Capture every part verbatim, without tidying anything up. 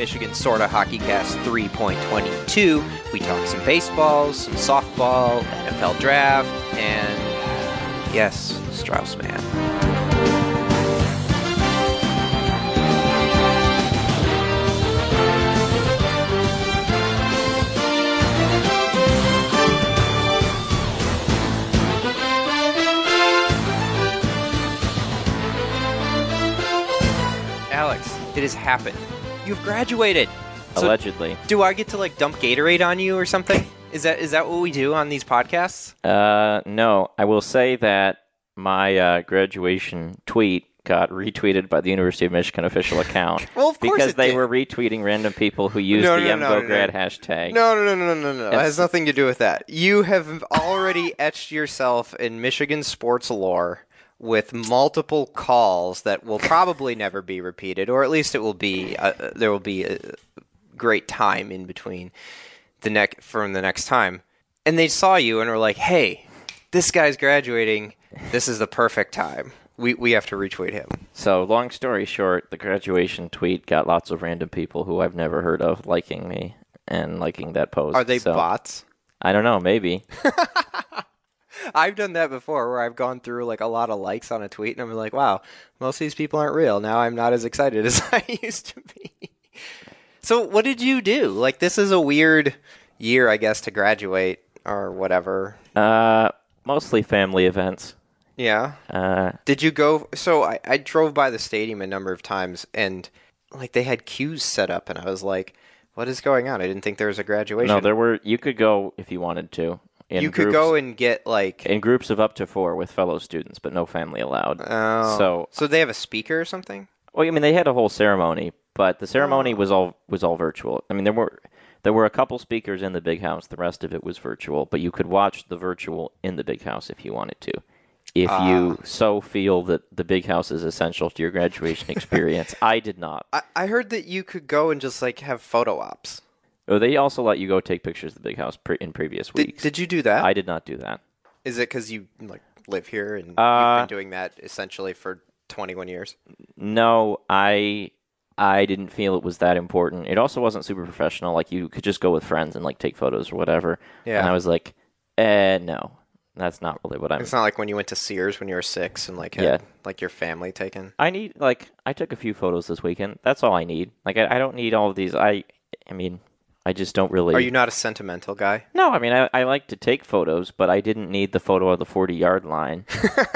Michigan Sorta HockeyCast three point twenty-two. We talk some baseball, some softball, N F L draft, and yes, Strauss Man. Alex, it has happened. You've graduated. So Allegedly. do I get to like dump Gatorade on you or something? Is that is that what we do on these podcasts? Uh, no. I will say that my uh, graduation tweet got retweeted by the University of Michigan official account. Well, of course because it they did. were retweeting random people who used No, the no, no, no, MGoGrad no. hashtag. No, no, no, no, no, no. It Yes. has nothing to do with that. You have already etched yourself in Michigan sports lore with multiple calls that will probably never be repeated, or at least it will be uh, there will be a great time in between the neck from the next time. And they saw you and were like, "Hey, this guy's graduating. This is the perfect time. We we have to retweet him." So, long story short, the graduation tweet got lots of random people who I've never heard of liking me and liking that post. Are they so, bots? I don't know, maybe. I've done that before where I've gone through like a lot of likes on a tweet and I'm like, wow, most of these people aren't real. Now I'm not as excited as I used to be. So what did you do? Like, this is a weird year, I guess, to graduate or whatever. Uh, mostly family events. Yeah. Uh, Did you go? So I, I drove by the stadium a number of times and like they had queues set up and I was like, what is going on? I didn't think there was a graduation. no, there were. You could go if you wanted to. In You could groups, go and get like in groups of up to four with fellow students, but no family allowed. Oh. So, so they have a speaker or something? well, I mean, they had a whole ceremony, but the ceremony Oh. was all was all virtual. I mean, there were there were a couple speakers in the big house. The rest of it was virtual, but you could watch the virtual in the big house if you wanted to. If Ah. you so feel that the big house is essential to your graduation experience, I did not. I, I heard that you could go and just like have photo ops. Oh, they also let you go take pictures of the big house pre- in previous Did, weeks. did you do that? I did not do that. Is it because you like live here and Uh, you've been doing that essentially for twenty-one years? No, I I didn't feel it was that important. It also wasn't super professional. Like, you could just go with friends and like take photos or whatever. Yeah. And I was like, eh, no, that's not really what I'm. It's not like when you went to Sears when you were six and like had Yeah. like your family taken. I need like I took a few photos this weekend. That's all I need. Like, I, I don't need all of these. I I mean, I just don't really. Are you not a sentimental guy? No, I mean, I, I like to take photos, but I didn't need the photo of the forty-yard line.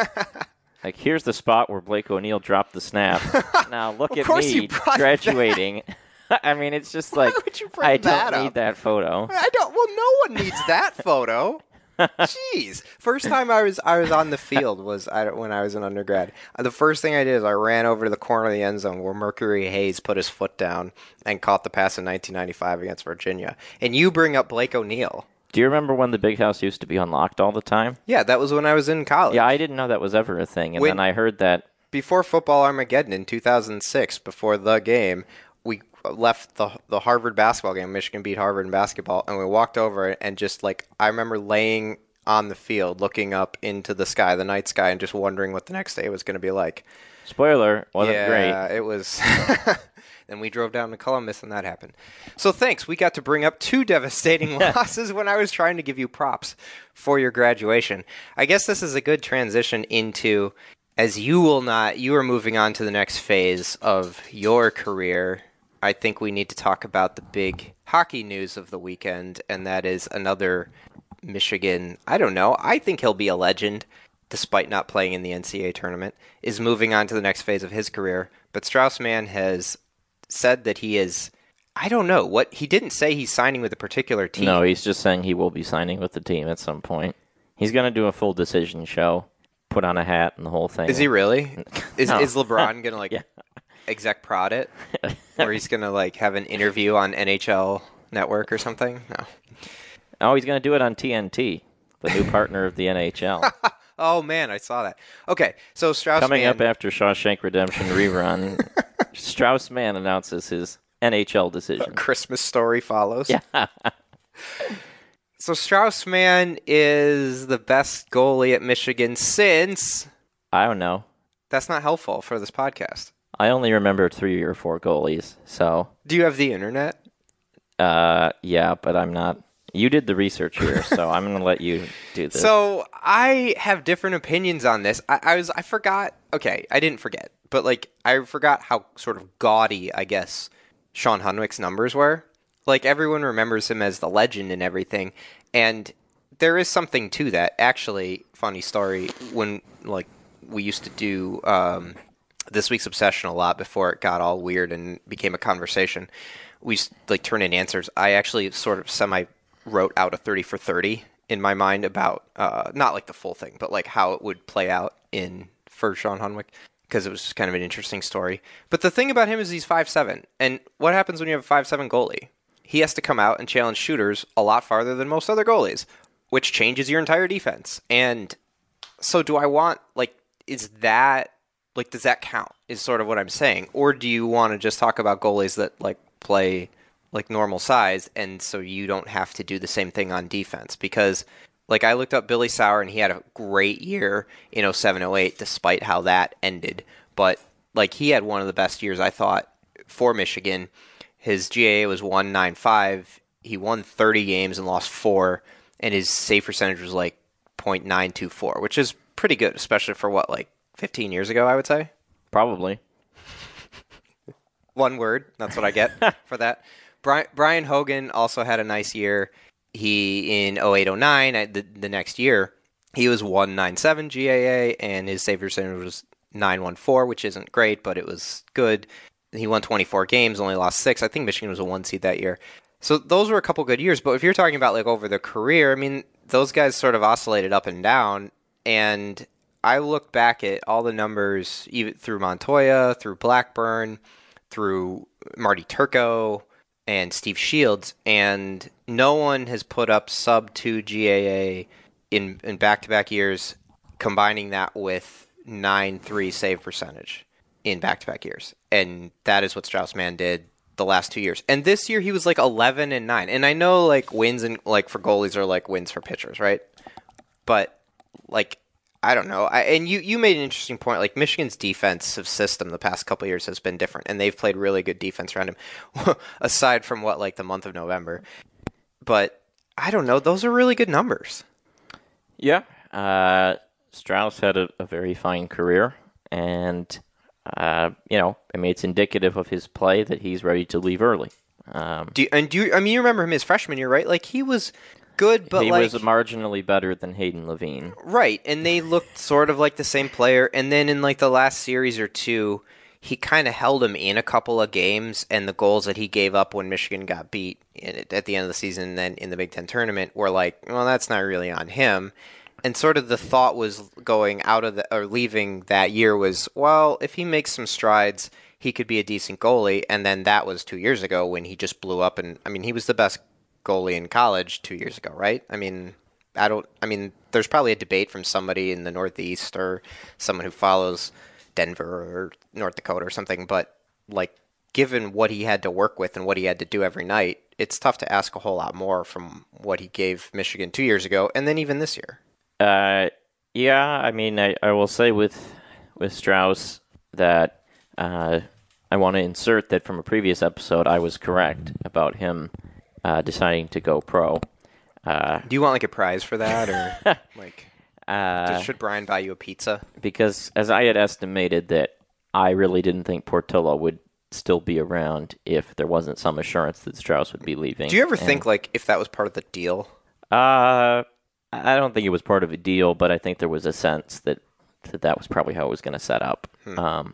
Like, here's the spot where Blake O'Neill dropped the snap. Now, look Of at course me you brought graduating. I mean, it's just like, would you bring I that don't need up? that photo. I don't. Well, no one needs that photo. Jeez. First time I was I was on the field was I, when I was an undergrad. Uh, The first thing I did is I ran over to the corner of the end zone where Mercury Hayes put his foot down and caught the pass in nineteen ninety-five against Virginia. And you bring up Blake O'Neill. Do you remember when the big house used to be unlocked all the time? Yeah, that was when I was in college. Yeah, I didn't know that was ever a thing. And When- then I heard that. Before Football Armageddon in two thousand six, before the game, we left the the Harvard basketball game. Michigan beat Harvard in basketball, and we walked over and just like I remember laying on the field, looking up into the sky, the night sky, and just wondering what the next day was going to be like. Spoiler, wasn't yeah, great. it was. Then we drove down to Columbus, and that happened. So thanks. We got to bring up two devastating losses when I was trying to give you props for your graduation. I guess this is a good transition into, as you will not, you are moving on to the next phase of your career. I think we need to talk about the big hockey news of the weekend, and that is another Michigan, I don't know, I think he'll be a legend, despite not playing in the N C A A tournament, is moving on to the next phase of his career. But Strauss Mann has said that he is, I don't know, what he didn't say he's signing with a particular team. No, he's just saying he will be signing with the team at some point. He's going to do a full decision show, put on a hat and the whole thing. Is he really? Is No. is LeBron going to, like, Yeah. exec prod it? Or he's going to, like, have an interview on N H L Network or something? No. Oh, he's going to do it on T N T, the new partner of the N H L. Oh, man, I saw that. Okay, so Strauss Coming Mann, up after Shawshank Redemption rerun, Strauss Mann announces his N H L decision. Christmas Story follows. Yeah. So Strauss Mann is the best goalie at Michigan since... I don't know. That's not helpful for this podcast. I only remember three or four goalies, so... Do you have the internet? Uh, yeah, but I'm not... You did the research here, so I'm going to let you do this. So I have different opinions on this. I, I was I forgot. Okay, I didn't forget, but like I forgot how sort of gaudy, I guess, Sean Hunwick's numbers were. Like everyone remembers him as the legend and everything, and there is something to that. Actually, funny story. When like we used to do um, This Week's Obsession a lot before it got all weird and became a conversation. We used to, like turn in answers. I actually sort of semi. wrote out a thirty for thirty in my mind about, uh, not like the full thing, but like how it would play out in for Sean Hunwick, because it was just kind of an interesting story. But the thing about him is he's five seven, and what happens when you have a five seven goalie? He has to come out and challenge shooters a lot farther than most other goalies, which changes your entire defense. And so do I want, like, is that, like, does that count, is sort of what I'm saying? Or do you want to just talk about goalies that, like, play like normal size, and so you don't have to do the same thing on defense? Because like I looked up Billy Sauer, and he had a great year in oh seven oh eight despite how that ended, but like he had one of the best years I thought for Michigan. His G A A was one ninety-five. He won thirty games and lost four, and his save percentage was like point nine two four, which is pretty good, especially for what, like fifteen years ago, I would say. Probably. One word, that's what I get for that. Brian, Brian Hogan also had a nice year. He, in oh eight oh nine, the, the next year, he was one ninety-seven G A A, and his save percentage was nine fourteen, which isn't great, but it was good. He won twenty-four games, only lost six. I think Michigan was a one seed that year. So those were a couple good years, but if you're talking about like over the career, I mean, those guys sort of oscillated up and down, and I look back at all the numbers, even through Montoya, through Blackburn, through Marty Turco, and Steve Shields, and no one has put up sub two G A A in, in back-to-back years, combining that with nine three save percentage in back-to-back years. And that is what Strauss-Mann did the last two years. And this year he was like eleven and nine. And I know like wins and like for goalies are like wins for pitchers, right? But like I don't know. I, and you, you made an interesting point. Like, Michigan's defensive system the past couple of years has been different, and they've played really good defense around him, aside from, what, like the month of November. But, I don't know. Those are really good numbers. Yeah. Uh, Strauss had a, a very fine career, and, uh, you know, I mean, it's indicative of his play that he's ready to leave early. Um, do you, and do you, I mean, you remember him his freshman year, right? Like, he was good, but he like... was marginally better than Hayden Levine. Right, and they looked sort of like the same player, and then in like the last series or two, he kind of held him in a couple of games, and the goals that he gave up when Michigan got beat at the end of the season and then in the Big Ten tournament were like, well, that's not really on him. And sort of the thought was going out of the, or leaving that year was, well, if he makes some strides, he could be a decent goalie, and then that was two years ago when he just blew up, and I mean, he was the best goalie in college two years ago, right? I mean, I don't. I mean, there's probably a debate from somebody in the Northeast or someone who follows Denver or North Dakota or something. But like, given what he had to work with and what he had to do every night, it's tough to ask a whole lot more from what he gave Michigan two years ago, and then even this year. Uh, yeah. I mean, I, I will say with with Strauss that uh, I want to insert that from a previous episode, I was correct about him Uh, deciding to go pro. Uh, Do you want like a prize for that, or like uh, should Brian buy you a pizza? Because as I had estimated that I really didn't think Portillo would still be around if there wasn't some assurance that Strauss would be leaving. Do you ever and, think like if that was part of the deal? Uh, I don't think it was part of a deal, but I think there was a sense that that, that was probably how it was going to set up. Hmm. Um,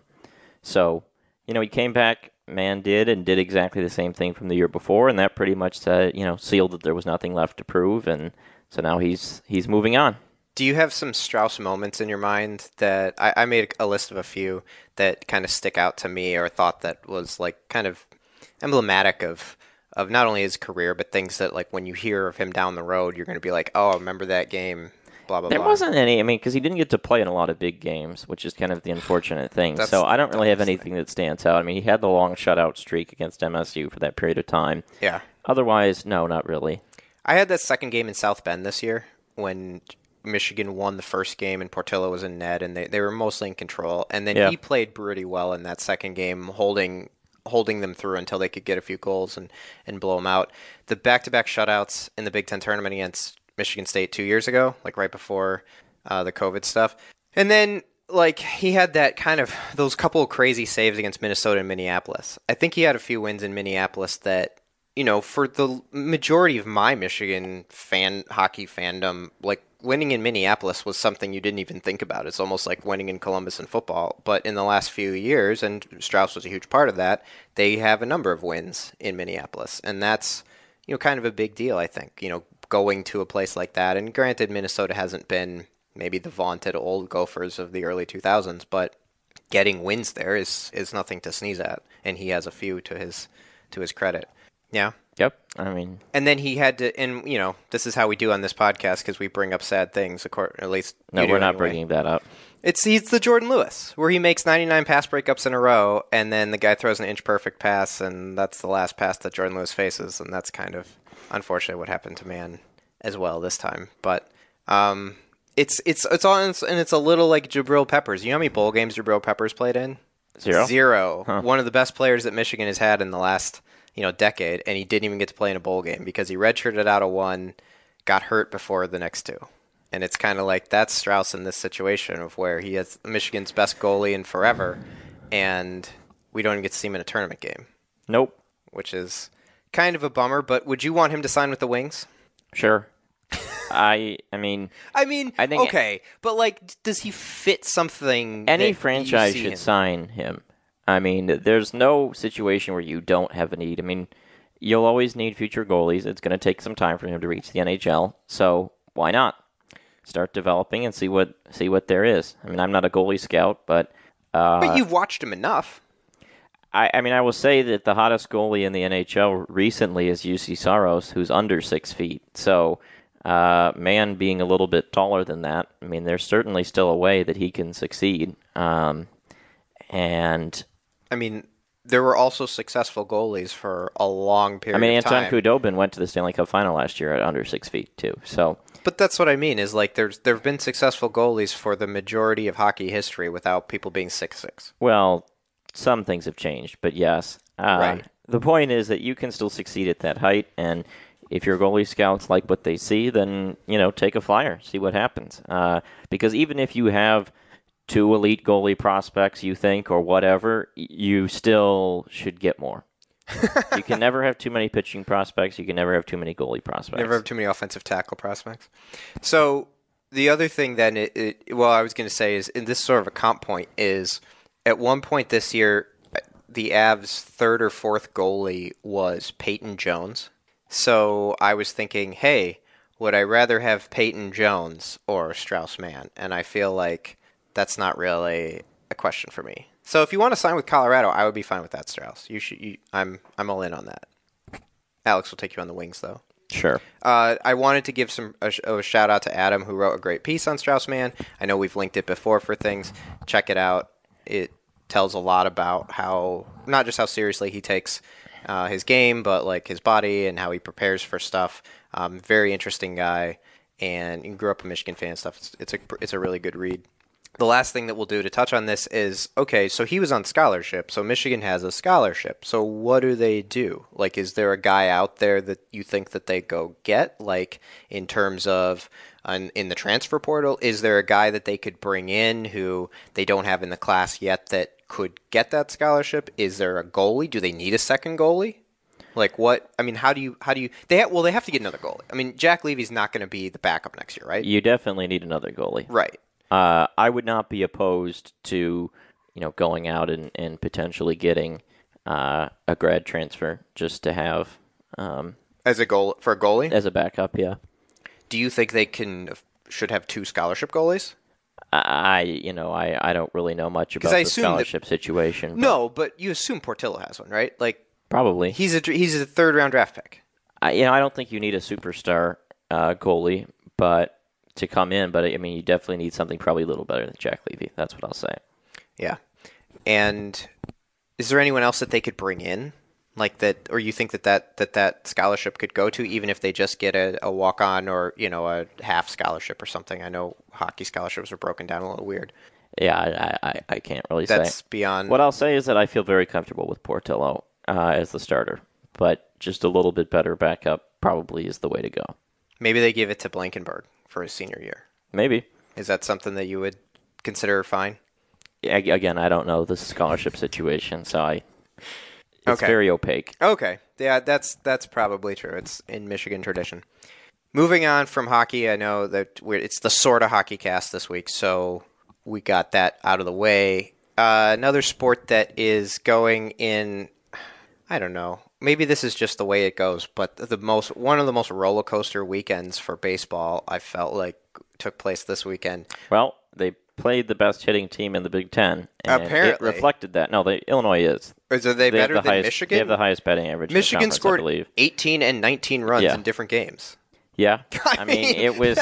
so, you know, he came back. Man did and did exactly the same thing from the year before, and that pretty much uh, you know sealed that there was nothing left to prove, and so now he's he's moving on. Do you have some Strauss moments in your mind that I, I made a list of a few that kind of stick out to me, or thought that was like kind of emblematic of of not only his career but things that like when you hear of him down the road, you're going to be like, oh, remember that game. Blah, blah, there blah. wasn't any, I mean, because he didn't get to play in a lot of big games, which is kind of the unfortunate thing. That's so I don't really have thing. anything that stands out. I mean, he had the long shutout streak against M S U for that period of time. Yeah. Otherwise, no, not really. I had that second game in South Bend this year when Michigan won the first game and Portillo was in net, and they, they were mostly in control. And then Yeah. he played pretty well in that second game, holding holding them through until they could get a few goals and, and blow them out. The back-to-back shutouts in the Big Ten tournament against Michigan State two years ago, like right before uh, the COVID stuff. And then, like, he had that kind of, those couple of crazy saves against Minnesota and Minneapolis. I think he had a few wins in Minneapolis that, you know, for the majority of my Michigan fan hockey fandom, like, winning in Minneapolis was something you didn't even think about. It's almost like winning in Columbus in football. But in the last few years, and Strauss was a huge part of that, they have a number of wins in Minneapolis. And that's, you know, kind of a big deal, I think, you know, going to a place like that. And granted, Minnesota hasn't been maybe the vaunted old Gophers of the early two thousands, but getting wins there is, is nothing to sneeze at. And he has a few to his to his credit. Yeah. Yep. I mean, and then he had to, and you know, this is how we do on this podcast because we bring up sad things. Or at least no, you do we're not anyway. bringing that up. It's he's the Jordan Lewis, where he makes ninety-nine pass breakups in a row, and then the guy throws an inch perfect pass, and that's the last pass that Jordan Lewis faces, and that's kind of unfortunately what happened to Mann as well this time. But um, it's it's it's on, and it's a little like Jabril Peppers. You know how many bowl games Jabril Peppers played in? Zero. Zero. Huh. One of the best players that Michigan has had in the last, you know, decade, and he didn't even get to play in a bowl game because he redshirted out of one, got hurt before the next two. And it's kind of like that's Strauss in this situation of where he has Michigan's best goalie in forever, and we don't even get to see him in a tournament game. Nope. Which is kind of a bummer, but would you want him to sign with the Wings? Sure. I I mean, I mean, I think okay, but like, does he fit something? Any that franchise you see should him? sign him. I mean, there's no situation where you don't have a need. I mean, you'll always need future goalies. It's going to take some time for him to reach the N H L, so why not start developing and see what see what there is? I mean, I'm not a goalie scout, but uh, But you've watched him enough. I, I mean, I will say that the hottest goalie in the N H L recently is U C Saros, who's under six feet. So, uh, Mann being a little bit taller than that, I mean, there's certainly still a way that he can succeed. Um, and I mean, there were also successful goalies for a long period I mean, of Anton time. Khudobin went to the Stanley Cup final last year at under six feet too. So, But that's what I mean is like there's there have been successful goalies for the majority of hockey history without people being six six. well, some things have changed, but yes. Uh, Right. The point is that you can still succeed at that height, and if your goalie scouts like what they see, then, you know, take a flyer, see what happens. Uh, because even if you have two elite goalie prospects, you think, or whatever, you still should get more. You can never have too many pitching prospects. You can never have too many goalie prospects. Never have too many offensive tackle prospects. So the other thing then, it, it, well, I was going to say is, and this is sort of a comp point, is at one point this year, the Avs' third or fourth goalie was Peyton Jones. So I was thinking, hey, would I rather have Peyton Jones or Strauss Mann? And I feel like that's not really a question for me. So if you want to sign with Colorado, I would be fine with that, Strauss. You should. You, I'm I'm all in on that. Alex will take you on the Wings, though. Sure. Uh, I wanted to give some a, a shout out to Adam, who wrote a great piece on Strauss Mann. I know we've linked it before for things. Check it out. It tells a lot about how, not just how seriously he takes uh, his game, but like his body and how he prepares for stuff. Um, very interesting guy, and you grew up a Michigan fan and stuff. It's, it's a it's a really good read. The last thing that we'll do to touch on this is, okay, so he was on scholarship, so Michigan has a scholarship. So what do they do? Like, is there a guy out there that you think that they go get? Like, in terms of uh, in the transfer portal, is there a guy that they could bring in who they don't have in the class yet that could get that scholarship? Is there a goalie? Do they need a second goalie? Like what? I mean, how do you how do you they have, well they have to get another goalie. I mean, Jack Levy's not going to be the backup next year, right? You definitely need another goalie. Right. Uh, I would not be opposed to, you know, going out and, and potentially getting uh, a grad transfer just to have um, As a goal for a goalie? as a backup. Yeah, Do you think they can should have two scholarship goalies? I you know I, I don't really know much about I the assume that- scholarship situation. but No, but you assume Portillo has one, right? Like probably. he's a he's a third round draft pick. I, you know, I don't think you need a superstar uh, goalie, but to come in. But I mean, you definitely need something probably a little better than Jack Levy. That's what I'll say. Yeah. And is there anyone else that they could bring in? Like that, or you think that that, that, that scholarship could go to, even if they just get a, a walk-on or, you know, a half scholarship or something? I know hockey scholarships are broken down a little weird. Yeah, I, I, I can't really That's say. beyond... What I'll say is that I feel very comfortable with Portillo uh, as the starter, but just a little bit better backup probably is the way to go. Maybe they give it to Blankenberg for his senior year. Maybe. Is that something that you would consider fine? Yeah, again, I don't know the scholarship situation, so I... It's okay. very opaque. Okay. Yeah, that's that's probably true. It's in Michigan tradition. Moving on from hockey, I know that we're, it's the sort of hockey cast this week, so we got that out of the way. Uh, another sport that is going in, I don't know, maybe this is just the way it goes, but the most one of the most roller coaster weekends for baseball, I felt like, took place this weekend. Well, they played the best hitting team in the Big Ten. And Apparently. It reflected that. No, they, Illinois is. Is are they, they better the than highest, Michigan? They have the highest batting average Michigan in the conference, scored I believe. eighteen and nineteen runs yeah. in different games. Yeah. I, I mean, mean, it was...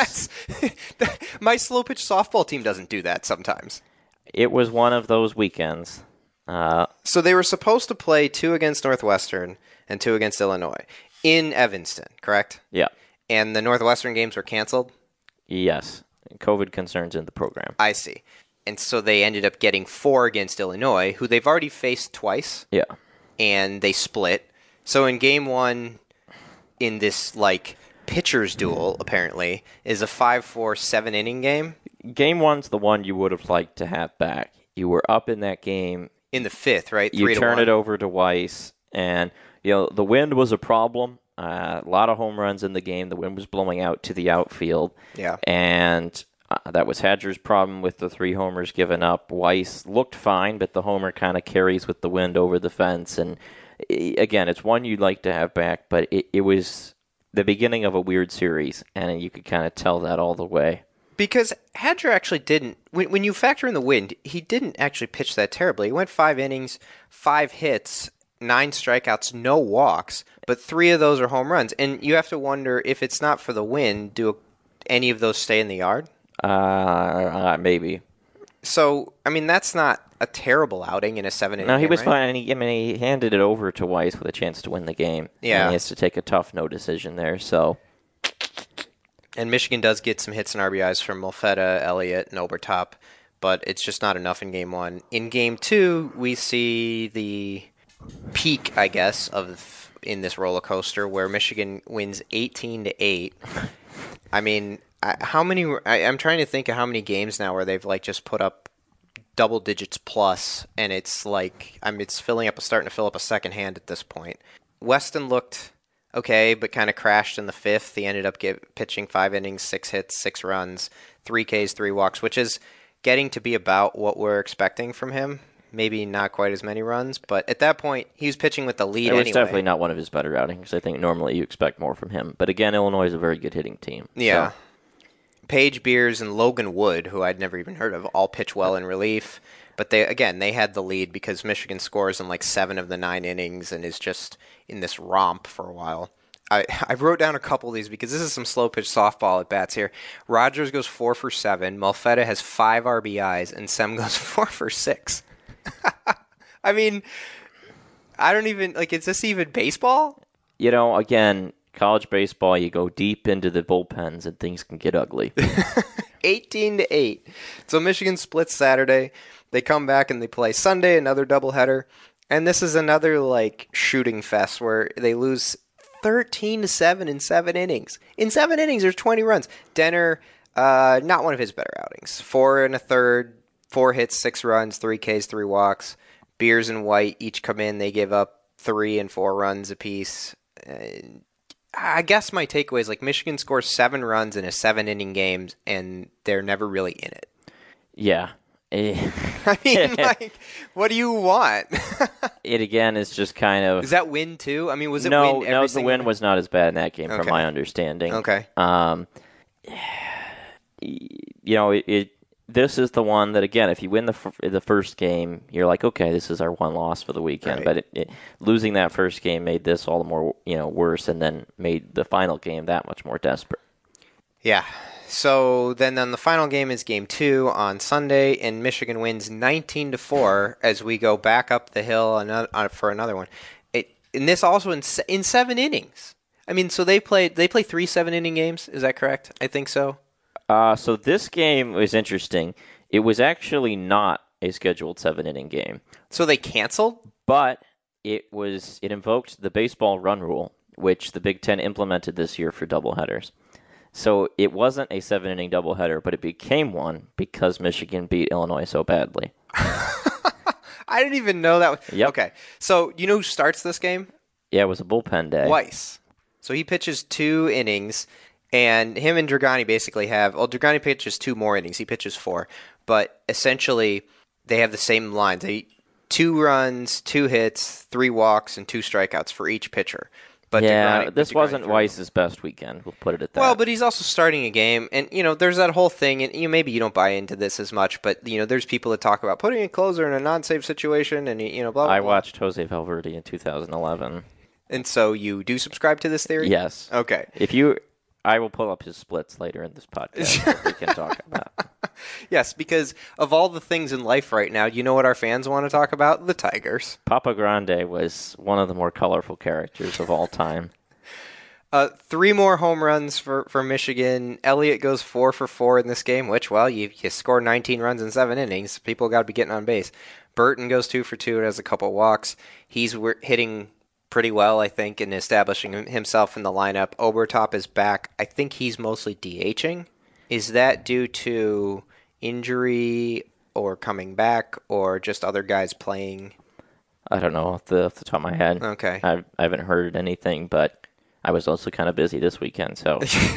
that, my slow pitch softball team doesn't do that sometimes. It was one of those weekends. Uh, so they were supposed to play two against Northwestern and two against Illinois in Evanston, correct? Yeah. And the Northwestern games were canceled? Yes. COVID concerns in the program. I see. And so they ended up getting four against Illinois, who they've already faced twice. Yeah. And they split. So in game one, in this, like, pitcher's duel, apparently, is a five four seven inning game. Game one's the one you would have liked to have back. You were up in that game. In the fifth, right? You Three turn to it over to Weiss, and you know the wind was a problem. Uh, a lot of home runs in the game. The wind was blowing out to the outfield. Yeah. And uh, that was Hadger's problem with the three homers given up. Weiss looked fine, but the homer kind of carries with the wind over the fence. And again, it's one you'd like to have back, but it, it was the beginning of a weird series, and you could kind of tell that all the way. Because Hadger actually didn't, when, when you factor in the wind, he didn't actually pitch that terribly. He went five innings, five hits, nine strikeouts, no walks, but three of those are home runs. And you have to wonder, if it's not for the wind, do any of those stay in the yard? Uh, uh maybe. So, I mean, that's not a terrible outing in a seven-inning game, No, he was right? fine. And he, I mean, he handed it over to Weiss with a chance to win the game. Yeah. And he has to take a tough no decision there, so... And Michigan does get some hits and R B Is from Molfetta, Elliott, and Obertop, but it's just not enough in game one. In game two, we see the peak, I guess, of in this roller coaster where Michigan wins eighteen to eight. I mean, I, how many? I, I'm trying to think of how many games now where they've like just put up double digits plus, and it's like I mean, it's filling up, starting to fill up a second hand at this point. Weston looked okay, but kind of crashed in the fifth. He ended up get, pitching five innings, six hits, six runs, three Ks, three walks, which is getting to be about what we're expecting from him. Maybe not quite as many runs, but at that point, he was pitching with the lead anyway. It was anyway. definitely not one of his better outings. I think normally you expect more from him. But again, Illinois is a very good hitting team. Yeah. So. Paige Beers and Logan Wood, who I'd never even heard of, all pitch well in relief. But they again, they had the lead because Michigan scores in like seven of the nine innings and is just in this romp for a while. I, I wrote down a couple of these because this is some slow pitch softball at bats here. Rogers goes four for seven. Molfetta has five R B Is, and Sem goes four for six. I mean, I don't even like. Is this even baseball? You know, again, college baseball, you go deep into the bullpens and things can get ugly. eighteen to eight. So Michigan splits Saturday. They come back and they play Sunday, another doubleheader. And this is another like shooting fest where they lose thirteen to seven in seven innings. In seven innings, there's twenty runs. Denner, uh, not one of his better outings. Four and a third, four hits, six runs, three Ks, three walks. Beers and White each come in. They give up three and four runs apiece. Uh, I guess my takeaway is like Michigan scores seven runs in a seven-inning game, and they're never really in it. Yeah. I mean, like, what do you want? It again is just kind of. Is that win too? I mean, was it no? win every No, the single... win was not as bad in that game, Okay. from my understanding. Okay. Um, you know, it, it. This is the one that again, if you win the f- the first game, you're like, okay, this is our one loss for the weekend. Right. But it, it, losing that first game made this all the more, you know, worse, and then made the final game that much more desperate. Yeah. So then, then the final game is game two on Sunday, and Michigan wins nineteen to four as we go back up the hill another, uh, for another one. It And this also in se- in seven innings. I mean, so they played they play three seven inning games. Is that correct? I think so. Uh, so this game was interesting. It was actually not a scheduled seven inning game. So they canceled? But it was it invoked the baseball run rule, which the Big Ten implemented this year for doubleheaders. So it wasn't a seven inning doubleheader, but it became one because Michigan beat Illinois so badly. I didn't even know that. Yep. Okay, so you know who starts this game? Yeah, it was a bullpen day. Weiss. So he pitches two innings, and him and Dragani basically have. Well, Dragani pitches two more innings. He pitches four, but essentially they have the same lines. They two runs, two hits, three walks, and two strikeouts for each pitcher. But yeah, Degrani, this Degrani wasn't threw. Weiss's best weekend. We'll put it at that. Well, but he's also starting a game, and you know, there's that whole thing, and you maybe you don't buy into this as much, but you know, there's people that talk about putting a closer in a non-save situation, and you know, blah blah. I blah. watched Jose Valverde in two thousand eleven. And so you do subscribe to this theory? Yes. Okay. If you, I will pull up his splits later in this podcast that we can talk about. Yes, because of all the things in life right now, you know what our fans want to talk about? The Tigers. Papa Grande was one of the more colorful characters of all time. Uh, three more home runs for, for Michigan. Elliott goes four for four in this game, which, well, you, you score nineteen runs in seven innings. People got to be getting on base. Burton goes two for two and has a couple walks. He's hitting pretty well, I think, in establishing himself in the lineup. Obertop is back. I think he's mostly DHing. Is that due to injury or coming back or just other guys playing? I don't know off the, off the top of my head. Okay. I've, I haven't heard anything, but I was also kind of busy this weekend, so.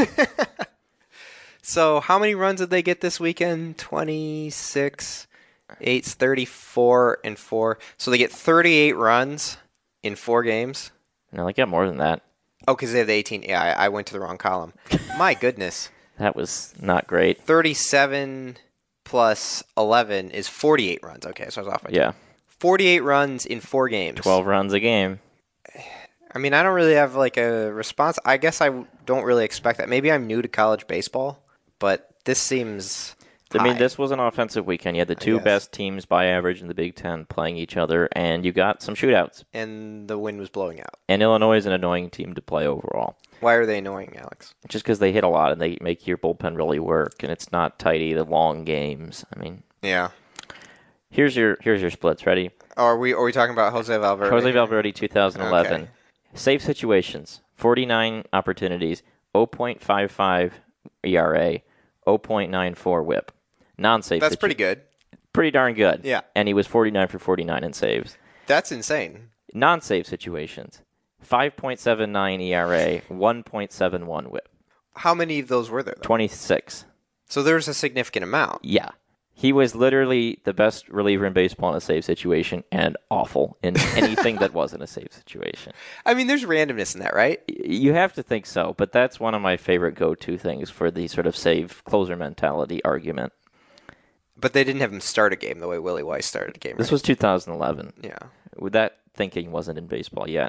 So how many runs did they get this weekend? twenty-six, eight's thirty-four, and four. So they get thirty-eight runs in four games? No, they got more than that. Oh, because they have the eighteen. Yeah, I, I went to the wrong column. My goodness. That was not great. thirty-seven plus eleven is forty-eight runs. Okay, so I was off by two. Yeah. forty-eight runs in four games. twelve runs a game. I mean, I don't really have like a response. I guess I don't really expect that. Maybe I'm new to college baseball, but this seems I mean, high. this was an offensive weekend. You had the two guess. best teams by average in the Big Ten playing each other, and you got some shootouts. And the wind was blowing out. And Illinois is an annoying team to play overall. Why are they annoying, Alex? Just because they hit a lot and they make your bullpen really work, and it's not tidy, the long games. I mean, Yeah. here's your here's your splits. Ready? Are we are we talking about Jose Valverde? Jose Valverde, two thousand eleven. Okay. Save situations, forty-nine opportunities, oh point five five E R A, oh point nine four whip. Non-save That's situ- pretty good. Pretty darn good. Yeah. And he was forty-nine for forty-nine in saves. That's insane. Non-save situations, five point seven nine E R A, one point seven one whip. How many of those were there, though? twenty-six. So there's a significant amount. Yeah. He was literally the best reliever in baseball in a save situation and awful in anything that wasn't a save situation. I mean, there's randomness in that, right? Y- You have to think so, but that's one of my favorite go-to things for the sort of save closer mentality argument. But they didn't have him start a game the way Willie Weiss started a game. This right? was two thousand eleven. Yeah. With that thinking wasn't in baseball yet.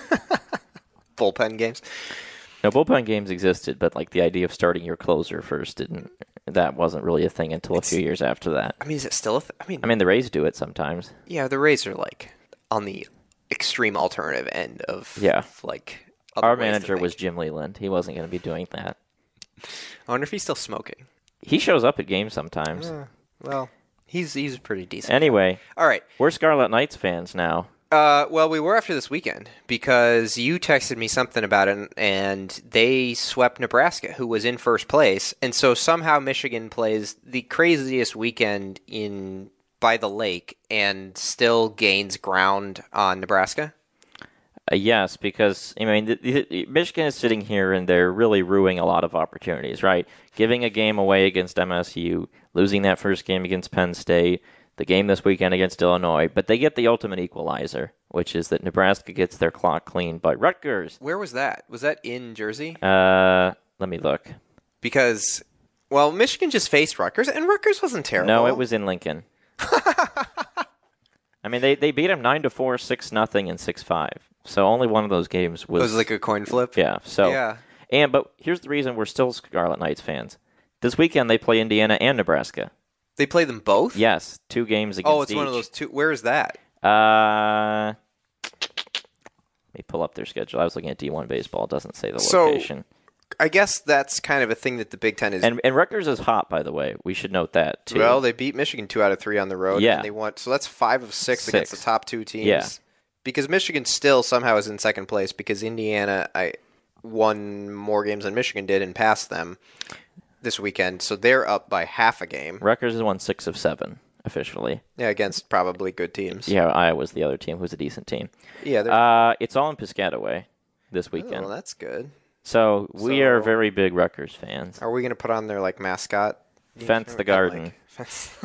Bullpen games. No, bullpen games existed, but like the idea of starting your closer first didn't. That wasn't really a thing until a few years after that. I mean, is it still a th- I mean, I mean, the Rays do it sometimes. yeah, the Rays are like on the extreme alternative end of Yeah. like other Our ways to manager think. was Jim Leland. He wasn't going to be doing that. I wonder if he's still smoking. He shows up at games sometimes. Uh, well, he's he's pretty decent. Anyway, All right. we're Scarlet Knights fans now. Uh, well, we were after this weekend because you texted me something about it, and they swept Nebraska, who was in first place, and so somehow Michigan plays the craziest weekend in by the lake and still gains ground on Nebraska. Uh, yes, because I mean, the, the, Michigan is sitting here and they're really ruining a lot of opportunities, right? Giving a game away against M S U, losing that first game against Penn State, the game this weekend against Illinois, but they get the ultimate equalizer, which is that Nebraska gets their clock cleaned by Rutgers. Where was that? Was that in Jersey? Uh, let me look. Because, well, Michigan just faced Rutgers, and Rutgers wasn't terrible. No, it was in Lincoln. I mean, they, they beat them nine to four, six nothing, and six five. So only one of those games was It was like a coin flip. yeah. So Yeah. and but here's the reason we're still Scarlet Knights fans. This weekend they play Indiana and Nebraska. They play them both. Yes, two games against Oh, it's each. one of those two. Where is that? Uh, let me pull up their schedule. I was looking at D one baseball. It doesn't say the So, location. I guess that's kind of a thing that the Big Ten is. And, and Rutgers is hot, by the way. We should note that, too. Well, they beat Michigan two out of three on the road. Yeah. And they won, so that's five of six, Six. against the top two teams. Yeah. Because Michigan still somehow is in second place because Indiana I won more games than Michigan did and passed them this weekend. So they're up by half a game. Rutgers has won six of seven, officially. Yeah, against probably good teams. Yeah, Iowa's the other team who's a decent team. Yeah. they're- Uh, it's all in Piscataway this Oh, weekend. well, that's good. So we So- are very big Rutgers fans. Are we going to put on their like mascot? Fence the garden. Like, fence-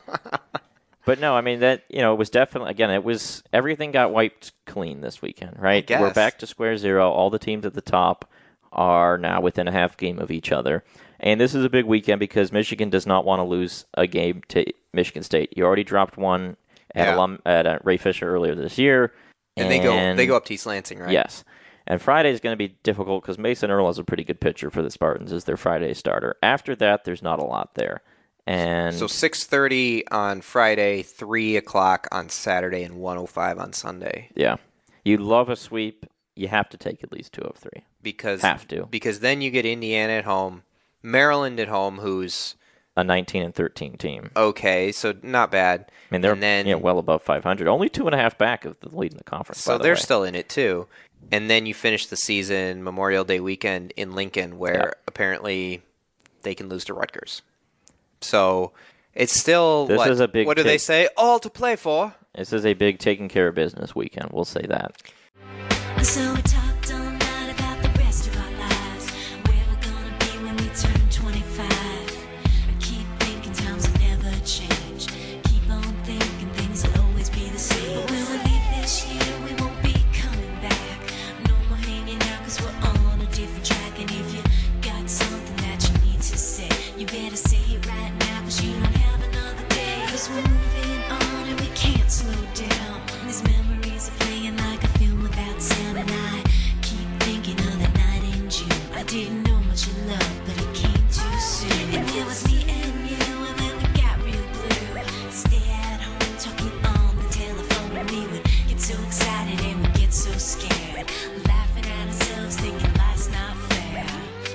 But no, I mean that you know it was definitely again it was everything got wiped clean this weekend, right? guess. We're back to square zero. All the teams at the top are now within a half game of each other, and this is a big weekend because Michigan does not want to lose a game to Michigan State. You already dropped one at Yeah. alum, at uh, Ray Fisher earlier this year, and they go they go up to East Lansing, right? Yes. And Friday is going to be difficult because Mason Earl is a pretty good pitcher for the Spartans as their Friday starter. After that, there's not a lot there. And So six thirty on Friday, three o'clock on Saturday, and one oh five on Sunday. yeah, you love a sweep. You have to take at least two of three. Because Have to. because then you get Indiana at home, Maryland at home, who's A nineteen and thirteen team. okay, so not bad. I mean, they're and then, you know, well above five hundred. Only two and a half back of the lead in the conference. so by the they're way. still in it too. And then you finish the season Memorial Day weekend in Lincoln, where Yeah. apparently they can lose to Rutgers. So it's still This what, is a big what do they take. say? All to play for. This is a big taking care of business weekend. We'll say that. So we talked all night about the rest of our lives, where we're gonna be when we turn twenty-five. I keep thinking times will never change. Keep on thinking things will always be the same. But when we leave this year, we won't be coming back. No more hanging out 'cause we're on a different track. And if you got something that you need to say, you better say it right now 'cause you don't have another day. 'Cause we're moving on and we can't slow down. These memories are playing like a film without sound. And I keep thinking of that night in June. I didn't know much of love, but it came too soon. And it was me and you, and then we got real blue. Stay at home talking on the telephone, and we would get so excited and we'd get so scared, laughing at ourselves, thinking life's not fair.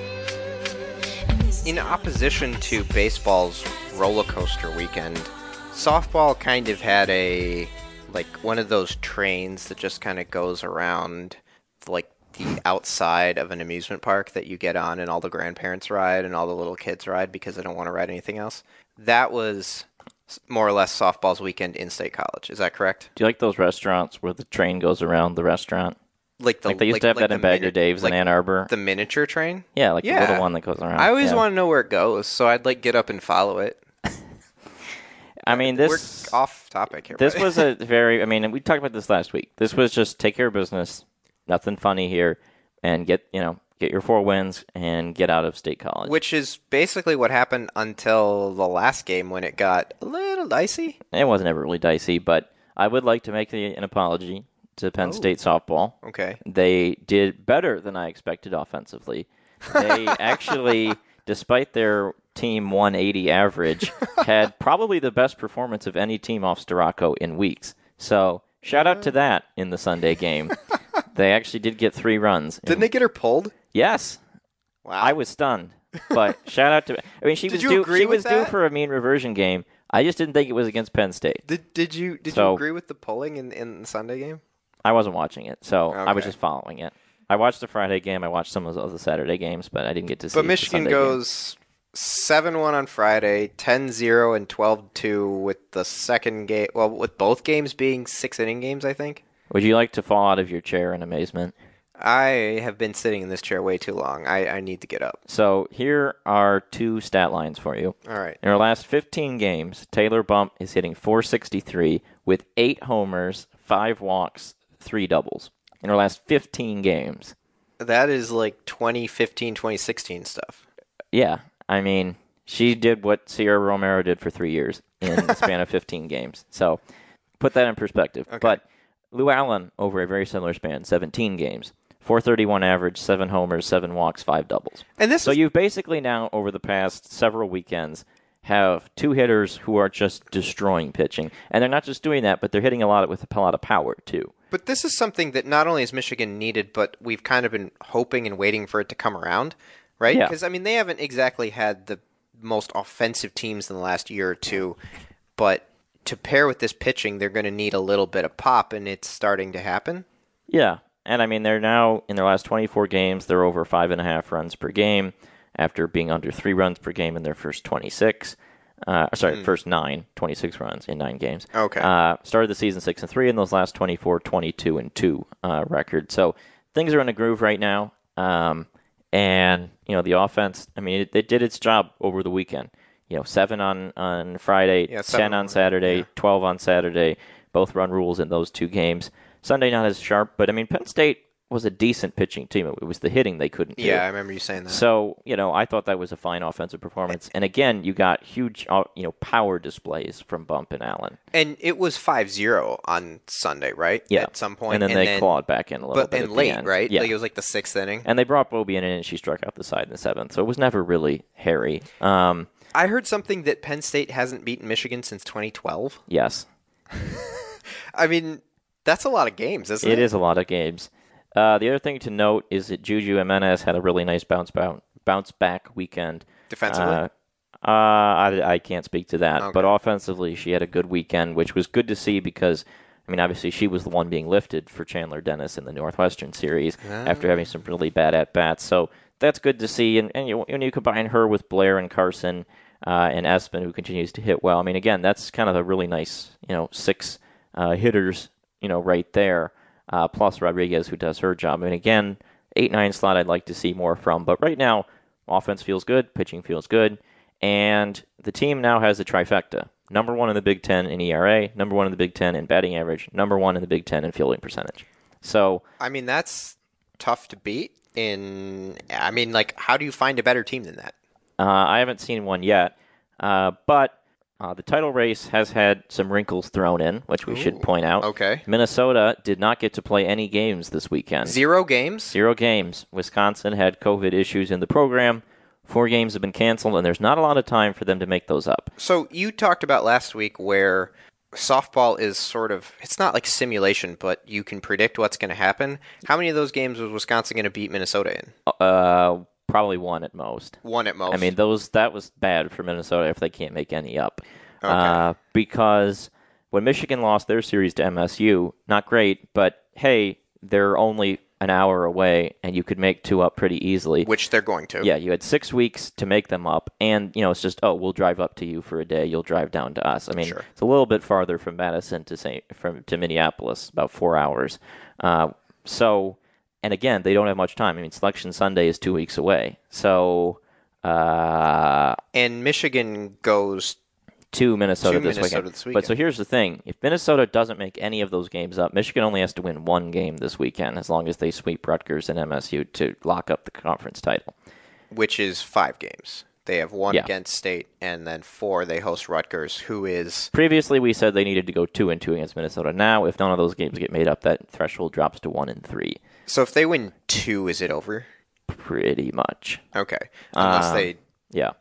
And this is In opposition to baseball's roller coaster weekend, softball kind of had a like one of those trains that just kind of goes around like the outside of an amusement park that you get on and all the grandparents ride and all the little kids ride because they don't want to ride anything else. That was s- more or less softball's weekend in State College. Is that correct? Do you like those restaurants where the train goes around the restaurant? Like the Like they used like, to have like that in the Bagger mini- Dave's like in Ann Arbor. The miniature train? yeah, like the Yeah. little one that goes around. I always yeah. want to know where it goes, so I'd like get up and follow it. I mean, this We're off topic here. This but- was a very, I mean, we talked about this last week. This was just take care of business, nothing funny here, and get, you know, get your four wins and get out of State College. Which is basically what happened until the last game when it got a little dicey. It wasn't ever really dicey, but I would like to make the, an apology to Penn Oh. State softball. Okay. They did better than I expected offensively. They actually, despite their team one eighty average, had probably the best performance of any team off Storako in weeks. So shout out to that in the Sunday game. They actually did get three runs. Didn't they get her pulled? Yes. Wow. I was stunned. But shout out to I mean she Did was you due agree she with was due that? for a mean reversion game. I just didn't think it was against Penn State. Did did you did So- you agree with the polling in in the Sunday game? I wasn't watching it, so I was Okay. just following it. I watched the Friday game, I watched some of the other Saturday games, but I didn't get to see But the Michigan Sunday game. goes seven one on Friday, ten zero and twelve two with the second game. Well, with both games being six inning games, I think. Would you like to fall out of your chair in amazement? I have been sitting in this chair way too long. I, I need to get up. So here are two stat lines for you. All right. In our last fifteen games, Taylor Bump is hitting four sixty-three with eight homers, five walks, three doubles. In our last fifteen games. That is like twenty fifteen, twenty sixteen stuff. Yeah, I mean, she did what Sierra Romero did for three years in the span of fifteen games. So put that in perspective. Okay. But Lou Allen, over a very similar span, seventeen games. four thirty-one average, seven homers, seven walks, five doubles. And this So is, you've basically now, over the past several weekends, have two hitters who are just destroying pitching. And they're not just doing that, but they're hitting a lot with a lot of power, too. But this is something that not only has Michigan needed, but we've kind of been hoping and waiting for it to come around, right? Yeah. Because, I mean, they haven't exactly had the most offensive teams in the last year or two, but to pair with this pitching, they're going to need a little bit of pop, and it's starting to happen. Yeah, and I mean, they're now, in their last twenty-four games, they're over five and a half runs per game after being under three runs per game in their first twenty-six. Uh, sorry, mm. first nine, twenty-six runs in nine games. Okay. Uh, started the season six and three, in those last twenty-four, twenty-two and two uh, record. So things are in a groove right now. Um, and, you know, the offense, I mean, it, it did its job over the weekend. You know, seven on, on Friday, yeah, ten on Saturday, yeah. twelve on Saturday, both run rules in those two games. Sunday not as sharp, but I mean, Penn State was a decent pitching team. It was the hitting they couldn't do. Yeah, I remember you saying that. So, you know, I thought that was a fine offensive performance. And again, you got huge, uh, you know, power displays from Bump and Allen. And it was five zero on Sunday, right? Yeah. At some point. And then and they then, clawed back in a little but, bit. And at late, the end. right? Yeah. Like it was like the sixth inning. And they brought Bobby in, and she struck out the side in the seventh. So it was never really hairy. Um, I heard something that Penn State hasn't beaten Michigan since twenty twelve. Yes. I mean, that's a lot of games, isn't it? It is a lot of games. Uh, the other thing to note is that Juju Jimenez had a really nice bounce bounce, bounce back weekend. Defensively? Uh, uh, I, I can't speak to that. Okay. But offensively, she had a good weekend, which was good to see because, I mean, obviously she was the one being lifted for Chandler Dennis in the Northwestern series ah. after having some really bad at-bats. So that's good to see. And, and you, when you combine her with Blair and Carson uh, and Espen, who continues to hit well, I mean, again, that's kind of a really nice, you know, six uh, hitters, you know, right there. Uh, plus Rodriguez, who does her job. I mean, again, eight nine slot I'd like to see more from. But right now, offense feels good, pitching feels good, and the team now has a trifecta. Number one in the Big Ten in E R A, number one in the Big Ten in batting average, number one in the Big Ten in fielding percentage. So, I mean, that's tough to beat. In, I mean, like, how do you find a better team than that? Uh, I haven't seen one yet, uh, but Uh, the title race has had some wrinkles thrown in, which we Ooh, should point out. Okay. Minnesota did not get to play any games this weekend. Zero games? Zero games. Wisconsin had COVID issues in the program. Four games have been canceled, and there's not a lot of time for them to make those up. So you talked about last week where softball is sort of, it's not like simulation, but you can predict what's going to happen. How many of those games was Wisconsin going to beat Minnesota in? Uh, probably one at most. One at most. I mean, those that was bad for Minnesota if they can't make any up. Okay. Uh, because when Michigan lost their series to M S U, not great, but hey, they're only an hour away, and you could make two up pretty easily. Which they're going to. Yeah, you had six weeks to make them up, and you know it's just, oh, we'll drive up to you for a day. You'll drive down to us. I mean, sure. It's a little bit farther from Madison to Saint from to Minneapolis, about four hours. Uh, so, and again, they don't have much time. I mean, Selection Sunday is two weeks away. So, uh, and Michigan goes to Minnesota, to this, Minnesota weekend. this weekend. But so here's the thing. If Minnesota doesn't make any of those games up, Michigan only has to win one game this weekend as long as they sweep Rutgers and M S U to lock up the conference title. Which is five games. They have one yeah. against State, and then four they host Rutgers, who is... Previously, we said they needed to go two and two against Minnesota. Now, if none of those games get made up, that threshold drops to one and three. So if they win two, is it over? Pretty much. Okay. Unless um, they... Yeah.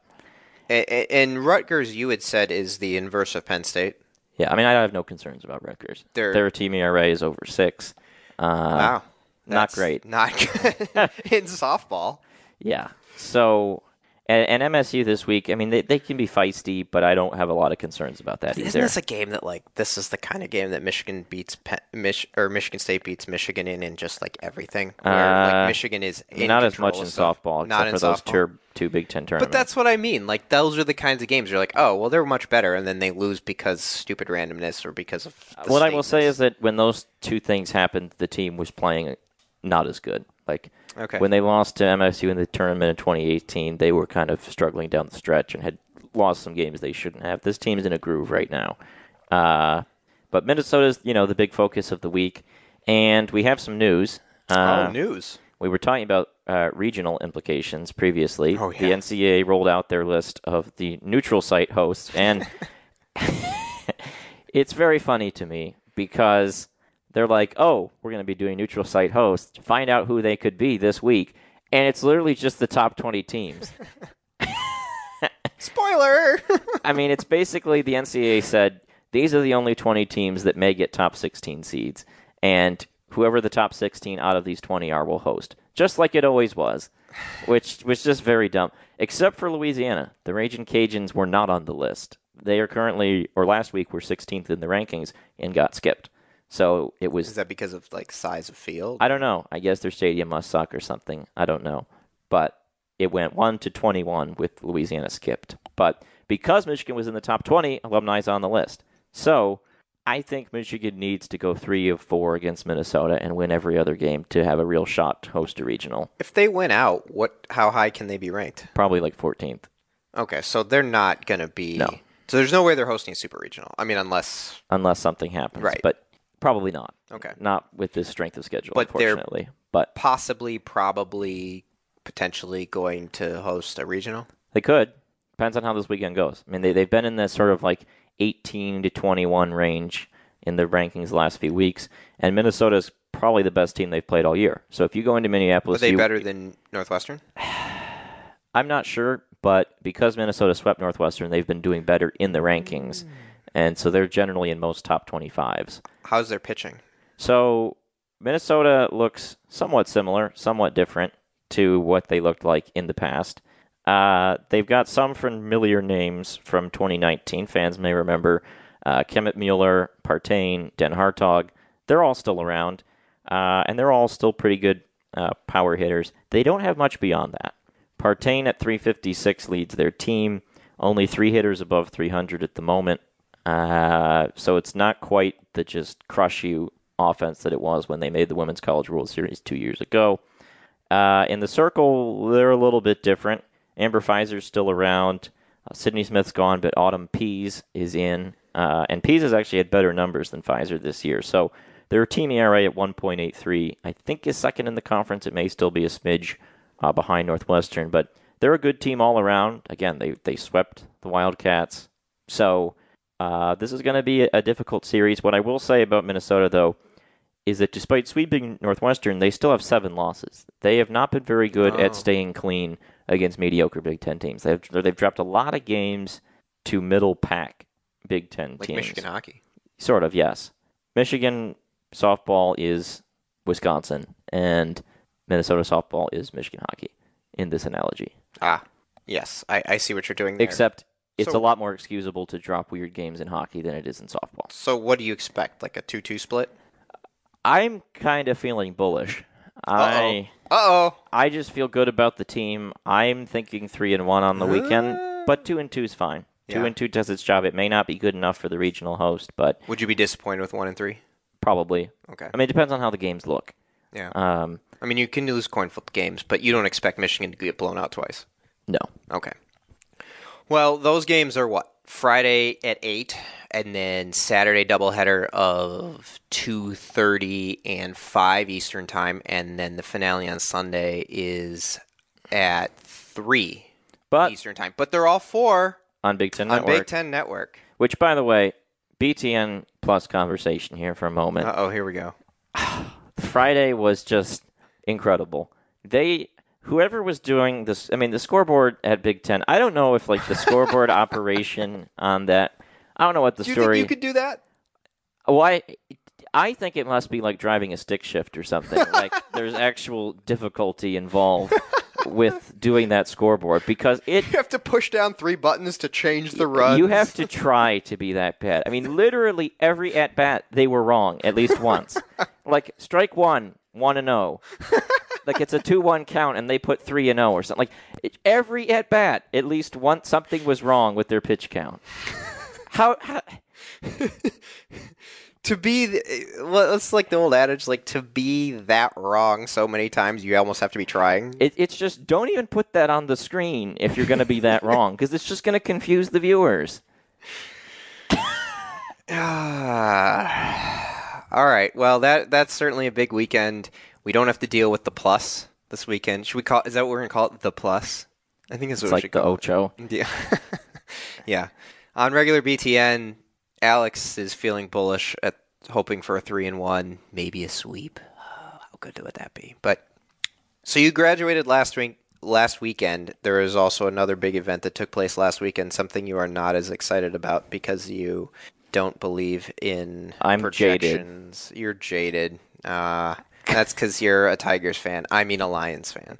And Rutgers, you had said, is the inverse of Penn State. Yeah, I mean, I have no concerns about Rutgers. They're, Their team E R A is over six. Uh, wow. Not great. Not good in softball. Yeah. So, and, and M S U this week, I mean, they, they can be feisty, but I don't have a lot of concerns about that Isn't either. Isn't this a game that, like, this is the kind of game that Michigan beats, Penn, Mich, or Michigan State beats Michigan in, in just, like, everything? Where, uh, like, Michigan is in Not as much in stuff. softball, Not except in for those softball. two, two Big Ten tournaments. But that's what I mean. Like, those are the kinds of games you're like, oh, well, they're much better, and then they lose because stupid randomness or because of the What I will stateness. say is that when those two things happened, the team was playing not as good. Like, okay. when they lost to M S U in the tournament in twenty eighteen, they were kind of struggling down the stretch and had lost some games they shouldn't have. This team's in a groove right now. Uh, but Minnesota's, you know, the big focus of the week. And we have some news. Uh, oh, news. We were talking about uh, regional implications previously. Oh, yeah. The N C A A rolled out their list of the neutral site hosts, and it's very funny to me because they're like, oh, we're going to be doing neutral site hosts. Find out who they could be this week. And it's literally just the top twenty teams. Spoiler! I mean, it's basically the N C A A said, these are the only twenty teams that may get top sixteen seeds. and whoever the top sixteen out of these twenty are will host, just like it always was, which was just very dumb. Except for Louisiana, the Ragin' Cajuns were not on the list. They are currently, or last week, were sixteenth in the rankings and got skipped. So it was. Is that because of like size of field? I don't know. I guess their stadium must suck or something. I don't know. But it went one to twenty-one with Louisiana skipped. But because Michigan was in the top twenty, alumni's on the list. So I think Michigan needs to go three of four against Minnesota and win every other game to have a real shot to host a regional. If they win out, what? How high can they be ranked? Probably like fourteenth. Okay, so they're not going to be. No. So there's no way they're hosting a super regional. I mean, unless. Unless something happens. Right. But probably not. Okay. Not with this strength of schedule, But they're- unfortunately. But Possibly, probably, potentially going to host a regional. they could. Depends on how this weekend goes. I mean, they, they've been in this sort of like eighteen to twenty-one range in the rankings the last few weeks, and Minnesota's probably the best team they've played all year. So if you go into Are Minneapolis, they you, better than Northwestern? I'm not sure, but because Minnesota swept Northwestern, they've been doing better in the rankings, and so they're generally in most top twenty-fives. How's their pitching? So Minnesota looks somewhat similar, somewhat different to what they looked like in the past. Uh, they've got some familiar names from twenty nineteen. Fans may remember uh, Kemet Mueller, Partain, Den Hartog. They're all still around, uh, and they're all still pretty good uh, power hitters. They don't have much beyond that. Partain at three fifty-six leads their team. Only three hitters above three hundred at the moment. Uh, so it's not quite the just crush you offense that it was when they made the Women's College World Series two years ago. Uh, in the circle, they're a little bit different. Amber Pfizer's still around. Uh, Sydney Smith's gone, but Autumn Pease is in. Uh, and Pease has actually had better numbers than Pfizer this year. So their team E R A at one point eight three, I think, is second in the conference. It may still be a smidge uh, behind Northwestern, but they're a good team all around. Again, they, they swept the Wildcats. So uh, this is going to be a, a difficult series. What I will say about Minnesota, though, is that despite sweeping Northwestern, they still have seven losses. They have not been very good Oh. at staying clean against mediocre Big Ten teams. They've they've dropped a lot of games to middle pack Big Ten Like teams. Michigan hockey. Sort of, yes. Michigan softball is Wisconsin, and Minnesota softball is Michigan hockey in this analogy. Ah, yes. I, I see what you're doing there. Except it's So- a lot more excusable to drop weird games in hockey than it is in softball. So what do you expect? Like a two two split? I'm kind of feeling bullish. I Uh-oh. I just feel good about the team. I'm thinking three and one on the weekend, but two and two is fine. Two Yeah. and two does its job. It may not be good enough for the regional host, but Would you be disappointed with one and three? probably. Okay. I mean, it depends on how the games look. Yeah. Um, I mean, you can lose coin flip games, but you don't expect Michigan to get blown out twice. no. Okay. Well, those games are what? Friday at eight, and then Saturday doubleheader of two thirty and five Eastern time, and then the finale on Sunday is at three But Eastern time. But they're all four on Big Ten on Network, Big Ten Network. which, by the way, B T N plus conversation here for a moment. Uh-oh, here we go. Friday was just incredible. They, whoever was doing this, I mean, the scoreboard at Big Ten, I don't know if, like, the scoreboard operation on that, I don't know what the Do you story... think you could do that? Why? I think it must be like driving a stick shift or something. Like there's actual difficulty involved with doing that scoreboard because it. You have to push down three buttons to change the runs. You have to try to be that bad. I mean, literally every at bat they were wrong at least once. Like strike one, one and zero. Like it's a two one count and they put three and zero or something. Like it, every at bat, at least once something was wrong with their pitch count. How? how To be, the, well, it's like the old adage, like to be that wrong so many times, you almost have to be trying. It, it's just, don't even put that on the screen if you're going to be that wrong, because it's just going to confuse the viewers. Ah. All right. Well, that that's certainly a big weekend. We don't have to deal with the plus this weekend. Should we call? Is that what we're gonna call it? The plus? I think that's It's what we like should the call Ocho. it. Yeah. Yeah. On regular B T N, Alex is feeling bullish at hoping for a three and one, maybe a sweep. Oh, how good would that be? But so you graduated last week. Last weekend, there is also another big event that took place last weekend. Something you are not as excited about because you don't believe in I'm projections. You're jaded. Uh, that's because you're a Tigers fan. I mean a Lions fan.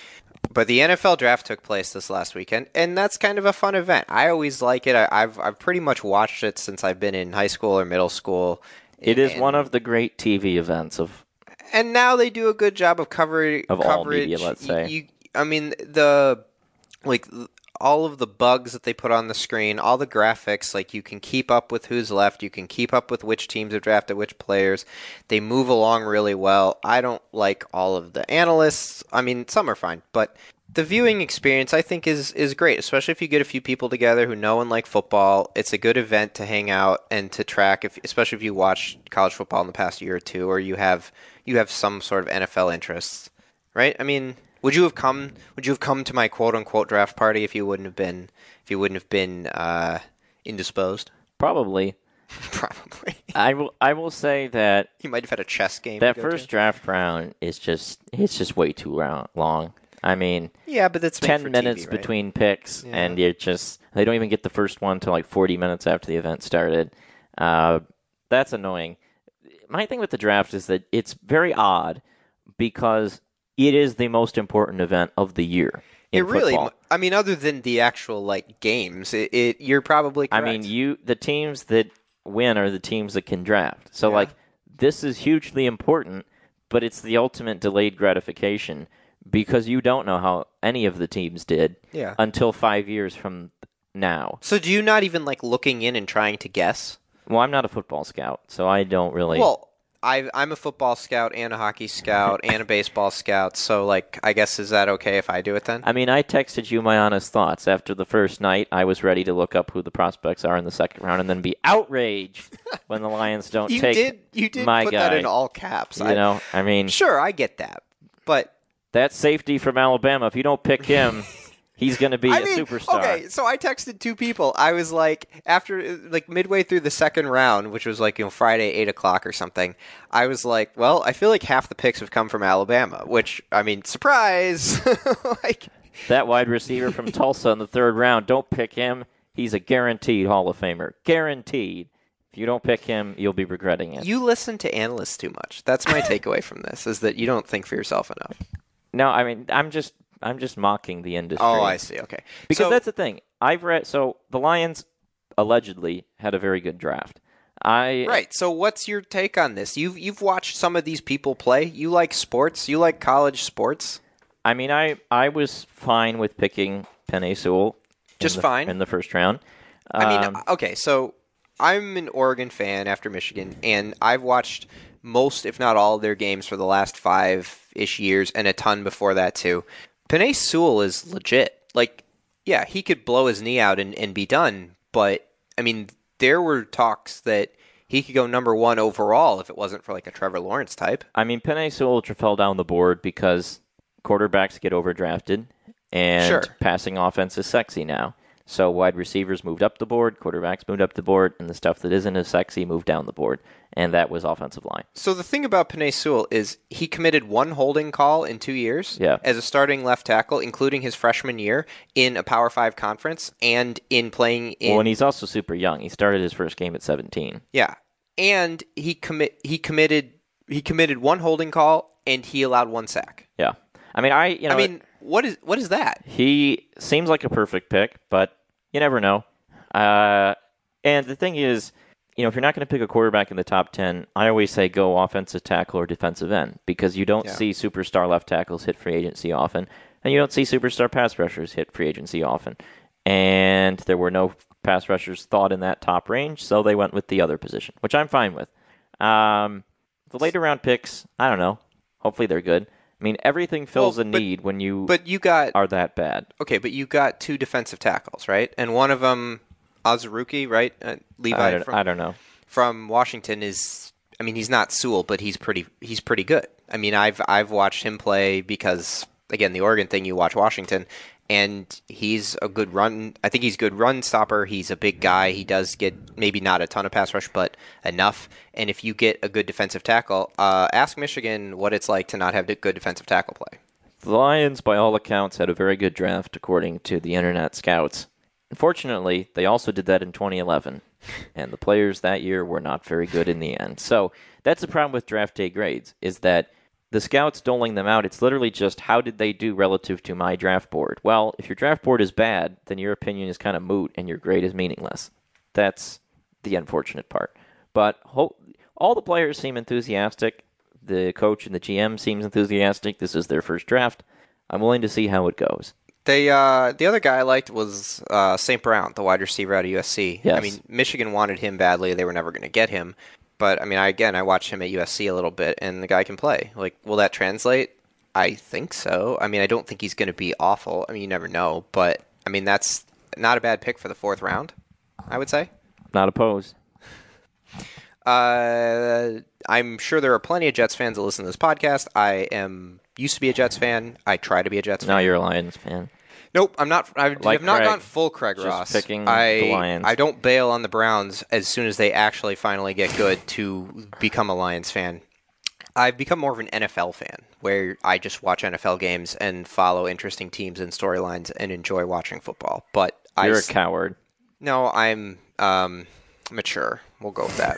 But the N F L draft took place this last weekend, and that's kind of a fun event. I always like it. I, I've I've pretty much watched it since I've been in high school or middle school. It is and, one of the great T V events of and now they do a good job of covering of coverage. all media. Let's say. You, I mean the like all of the bugs that they put on the screen, all the graphics. Like you can keep up with who's left. You can keep up with which teams have drafted which players. They move along really well. I don't like all of the analysts. I mean, some are fine, but the viewing experience, I think, is is great, especially if you get a few people together who know and like football. It's a good event to hang out and to track, if, especially if you watch college football in the past year or two, or you have you have some sort of N F L interests, right? I mean, would you have come? Would you have come to my quote unquote draft party if you wouldn't have been if you wouldn't have been uh, indisposed? Probably. Probably. I will. I will say that You might have had a chess game. that to go first to. draft round is just it's just way too round, long. I mean, Yeah, but that's made ten for minutes T V, right? between picks, Yeah. and you're just they don't even get the first one until like forty minutes after the event started. Uh, that's annoying. My thing with the draft is that it's very odd because it is the most important event of the year in It really, football. I mean, other than the actual like games, it, it you're probably I correct. mean, you the teams that win are the teams that can draft. So Yeah. like this is hugely important, but it's the ultimate delayed gratification because you don't know how any of the teams did Yeah. until five years from now. So do you not even like looking in and trying to guess? Well, I'm not a football scout, so I don't really. Well, I, I'm a football scout and a hockey scout and a baseball scout. So like, I guess is that okay if I do it then? I mean, I texted you my honest thoughts after the first night. I was ready to look up who the prospects are in the second round and then be outraged when the Lions don't you take did. You did my put guy. that in all caps. You I, know, I mean, Sure, I get that, but that safety from Alabama. If you don't pick him, he's going to be I a mean, superstar. okay, so I texted two people. I was like, after, like, midway through the second round, which was like, you know, Friday, eight o'clock or something, I was like, well, I feel like half the picks have come from Alabama, which, I mean, surprise! like, That wide receiver from Tulsa in the third round, don't pick him. He's a guaranteed Hall of Famer. Guaranteed. If you don't pick him, you'll be regretting it. you listen to analysts too much. That's my takeaway from this, is that you don't think for yourself enough. No, I mean, I'm just I'm just mocking the industry. Oh, I see, okay. Because So- that's the thing. I've read so the Lions allegedly had a very good draft. I Right. So, what's your take on this? You've you've watched some of these people play. You like sports. You like college sports. I mean, I I was fine with picking Penei Sewell. in Just the- fine? in the first round. I mean, Um, okay. So, I'm an Oregon fan after Michigan, and I've watched most, if not all, of their games for the last five ish years, and a ton before that too. Penei Sewell is legit. Like, yeah, he could blow his knee out and, and be done, but I mean, there were talks that he could go number one overall if it wasn't for like a Trevor Lawrence type. I mean, Penei Sewell fell down the board because quarterbacks get overdrafted and Sure. passing offense is sexy now. So wide receivers moved up the board, quarterbacks moved up the board, and the stuff that isn't as sexy moved down the board. And that was offensive line. So the thing about Penei Sewell is he committed one holding call in two years Yeah. as a starting left tackle, including his freshman year in a Power Five conference and in playing in Well, and he's also super young. He started his first game at seventeen. yeah, and he commit he committed he committed one holding call and he allowed one sack. Yeah. I mean, I you know I mean, what is what is that? he seems like a perfect pick, but you never know. Uh, and the thing is, you know, if you're not going to pick a quarterback in the top ten, I always say go offensive tackle or defensive end because you don't Yeah. see superstar left tackles hit free agency often, and you don't see superstar pass rushers hit free agency often. And there were no pass rushers thought in that top range, so they went with the other position, which I'm fine with. Um, the later round picks, I don't know. Hopefully they're good. I mean, everything fills Well, a but- need when you But you got are that bad. okay, but you got two defensive tackles, right? And one of them, Azuruki, right? Uh, Levi I don't, from I don't know. from Washington is, I mean, he's not Sewell, but he's pretty he's pretty good. I mean, I've I've watched him play because again, the Oregon thing, you watch Washington, and he's a good run. I think he's a good run stopper. He's a big guy. He does get maybe not a ton of pass rush, but enough. And if you get a good defensive tackle, uh, ask Michigan what it's like to not have a good defensive tackle play. The Lions, by all accounts, had a very good draft, according to the internet scouts. Unfortunately, they also did that in twenty eleven, and the players that year were not very good in the end. So that's the problem with draft day grades, is that the scouts doling them out, it's literally just how did they do relative to my draft board. Well, if your draft board is bad, then your opinion is kind of moot and your grade is meaningless. That's the unfortunate part. But ho- all the players seem enthusiastic. The coach and the G M seems enthusiastic. This is their first draft. I'm willing to see how it goes. They uh, the other guy I liked was uh, Saint Brown, the wide receiver out of U S C. Yes. I mean, Michigan wanted him badly. They were never going to get him. But, I mean, I, again, I watched him at U S C a little bit, and the guy can play. Like, will that translate? I think so. I mean, I don't think he's going to be awful. I mean, you never know. But, I mean, that's not a bad pick for the fourth round, I would say. Not opposed. Uh, I'm sure there are plenty of Jets fans that listen to this podcast. I am used to be a Jets fan. I try to be a Jets Now fan. you're a Lions fan. Nope, I'm not. I Like have not Craig, gone full Craig just Ross. picking I, the Lions. I don't bail on the Browns as soon as they actually finally get good to become a Lions fan. I've become more of an N F L fan, where I just watch N F L games and follow interesting teams and storylines and enjoy watching football. But You're I, a coward. no, I'm um, mature. We'll go with that.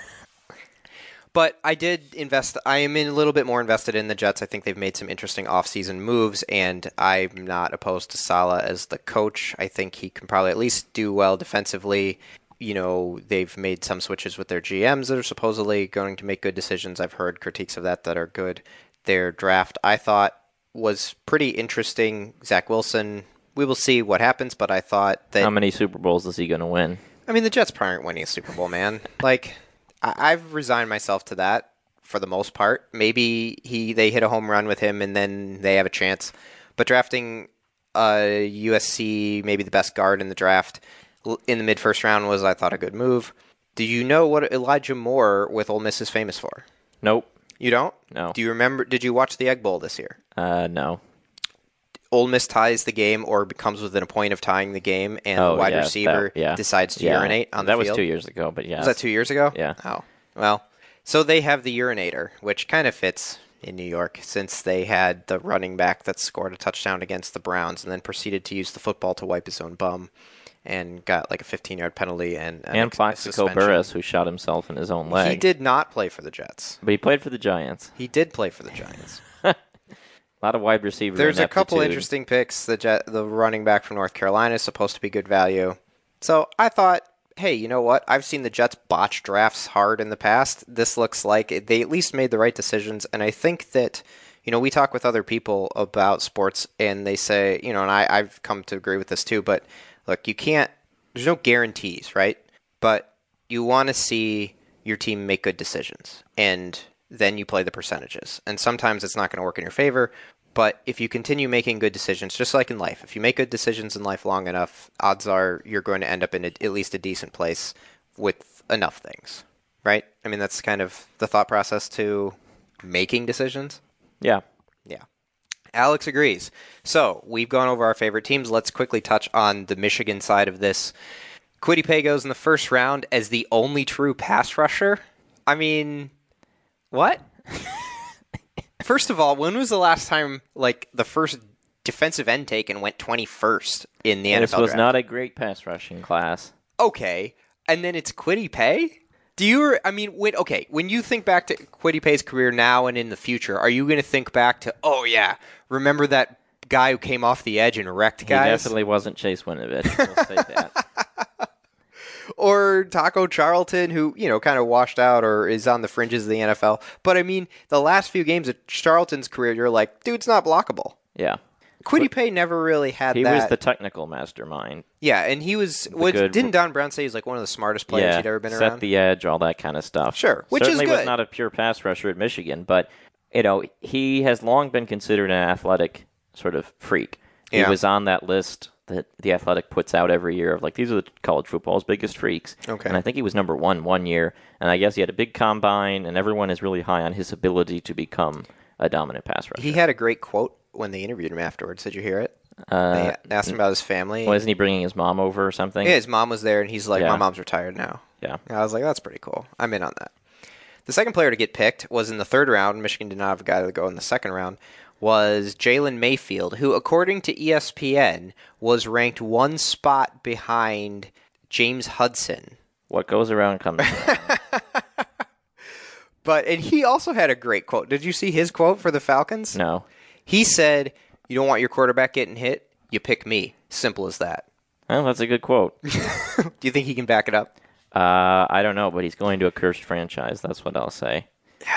But I did invest. I am in a little bit more invested in the Jets. I think they've made some interesting offseason moves, and I'm not opposed to Saleh as the coach. I think he can probably at least do well defensively. You know, they've made some switches with their G Ms that are supposedly going to make good decisions. I've heard critiques of that that are good. Their draft, I thought, was pretty interesting. Zach Wilson, we will see what happens, but I thought that... How many Super Bowls is he going to win? I mean, the Jets probably aren't winning a Super Bowl, man. Like... I've resigned myself to that for the most part. Maybe he they hit a home run with him and then they have a chance. But drafting uh, U S C, maybe the best guard in the draft in the mid-first round was, I thought, a good move. Do you know what Elijah Moore with Ole Miss is famous for? Nope. You don't? No. Do you remember? Did you watch the Egg Bowl this year? Uh, no. Ole Miss ties the game or becomes within a point of tying the game, and Oh, the wide yeah, receiver that- yeah. decides to Yeah. urinate on that the was field. two years ago, but yeah. Was that two years ago? Yeah. Oh, well. So they have the urinator, which kind of fits in New York, since they had the running back that scored a touchdown against the Browns and then proceeded to use the football to wipe his own bum and got like a fifteen-yard penalty and an And ex- Plaxico suspension. Burress, who shot himself in his own leg. He did not play for the Jets. But he played for the Giants. He did play for the Giants. A lot of wide receiver There's a couple ineptitude. interesting picks. The Jet, the running back from North Carolina is supposed to be good value. So I thought, hey, you know what? I've seen the Jets botch drafts hard in the past. This looks like they at least made the right decisions. And I think that, you know, we talk with other people about sports and they say, you know, and I, I've come to agree with this too, but look, you can't, there's no guarantees, right? But you want to see your team make good decisions. And then you play the percentages. And sometimes it's not going to work in your favor. But if you continue making good decisions, just like in life, if you make good decisions in life long enough, odds are you're going to end up in a, at least a decent place with enough things, right? I mean, that's kind of the thought process to making decisions. Yeah. Yeah. Alex agrees. So we've gone over our favorite teams. Let's quickly touch on the Michigan side of this. Kwity Paye goes in the first round as the only true pass rusher. I mean, what? First of all, when was the last time, like, the first defensive end taken went twenty-first in the N F L This was draft? not a great pass rushing class. Okay, and then it's Kwity Paye? Do you, I mean, when, okay, when you think back to Kwity Paye's career now and in the future, are you going to think back to, oh yeah, remember that guy who came off the edge and wrecked He guys? definitely wasn't Chase Winovich. We'll say that. Or Taco Charlton, who, you know, kind of washed out or is on the fringes of the N F L. But I mean, the last few games of Charlton's career, you're like, dude's not blockable. Yeah. Kwity Paye never really had He that. was the technical mastermind. Yeah, and he was. What, good- didn't Don Brown say he was like one of the smartest players yeah, he'd ever been set around? the edge, all that kind of stuff. Sure, which is Certainly good. was not a pure pass rusher at Michigan, but you know he has long been considered an athletic sort of freak. He Yeah. was on that list that the Athletic puts out every year of like these are the college football's biggest freaks. Okay. And I think he was number one one year, and I guess he had a big combine, and everyone is really high on his ability to become a dominant pass rusher. He had a great quote when they interviewed him afterwards. Did you hear it? Uh, They asked him about his family. wasn't he bringing his mom over or something? Yeah, his mom was there, and he's like, Yeah. my mom's retired now. Yeah. And I was like, that's pretty cool. I'm in on that. The second player to get picked was in the third round. Michigan did not have a guy to go in the second round. was Jalen Mayfield, who, according to E S P N, was ranked one spot behind James Hudson. What goes around comes around. But and he also had a great quote. Did you see his quote for the Falcons? No. He said, "You don't want your quarterback getting hit? You pick me. Simple as that." Well, that's a good quote. Do you think he can back it up? Uh, I don't know, but he's going to a cursed franchise. That's what I'll say.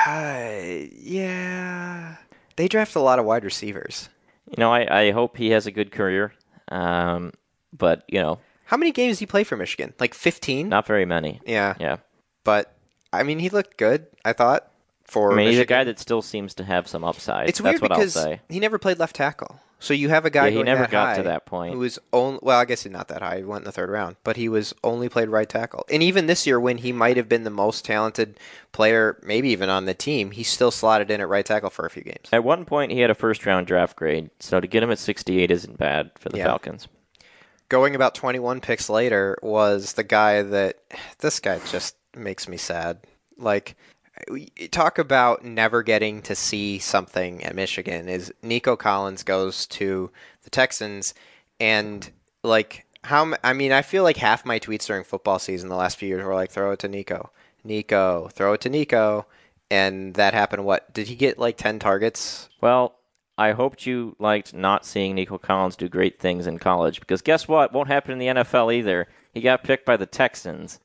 Uh, yeah. They draft a lot of wide receivers. You know, I, I hope he has a good career. Um, but, you know. How many games did he play for Michigan? Like fifteen? Not very many. Yeah. Yeah. But, I mean, he looked good, I thought, for I mean, Michigan. he's a guy that still seems to have some upside. It's That's weird what because I'll say. he never played left tackle. So you have a guy Yeah, he going never that got high to that point. who was only, well, I guess he's not that high. He went in the third round, but he was only played right tackle. And even this year, when he might have been the most talented player, maybe even on the team, he still slotted in at right tackle for a few games. At one point, he had a first-round draft grade, so to get him at sixty-eight isn't bad for the Yeah. Falcons. Going about twenty-one picks later was the guy that, this guy just makes me sad. Like, we talk about never getting to see something at Michigan is Nico Collins goes to the Texans, and like how m- I mean I feel like half my tweets during football season the last few years were like throw it to Nico, Nico, throw it to Nico, and that happened. What did he get like ten targets? Well, I hoped you liked not seeing Nico Collins do great things in college, because guess what? Won't happen in the N F L either. He got picked by the Texans.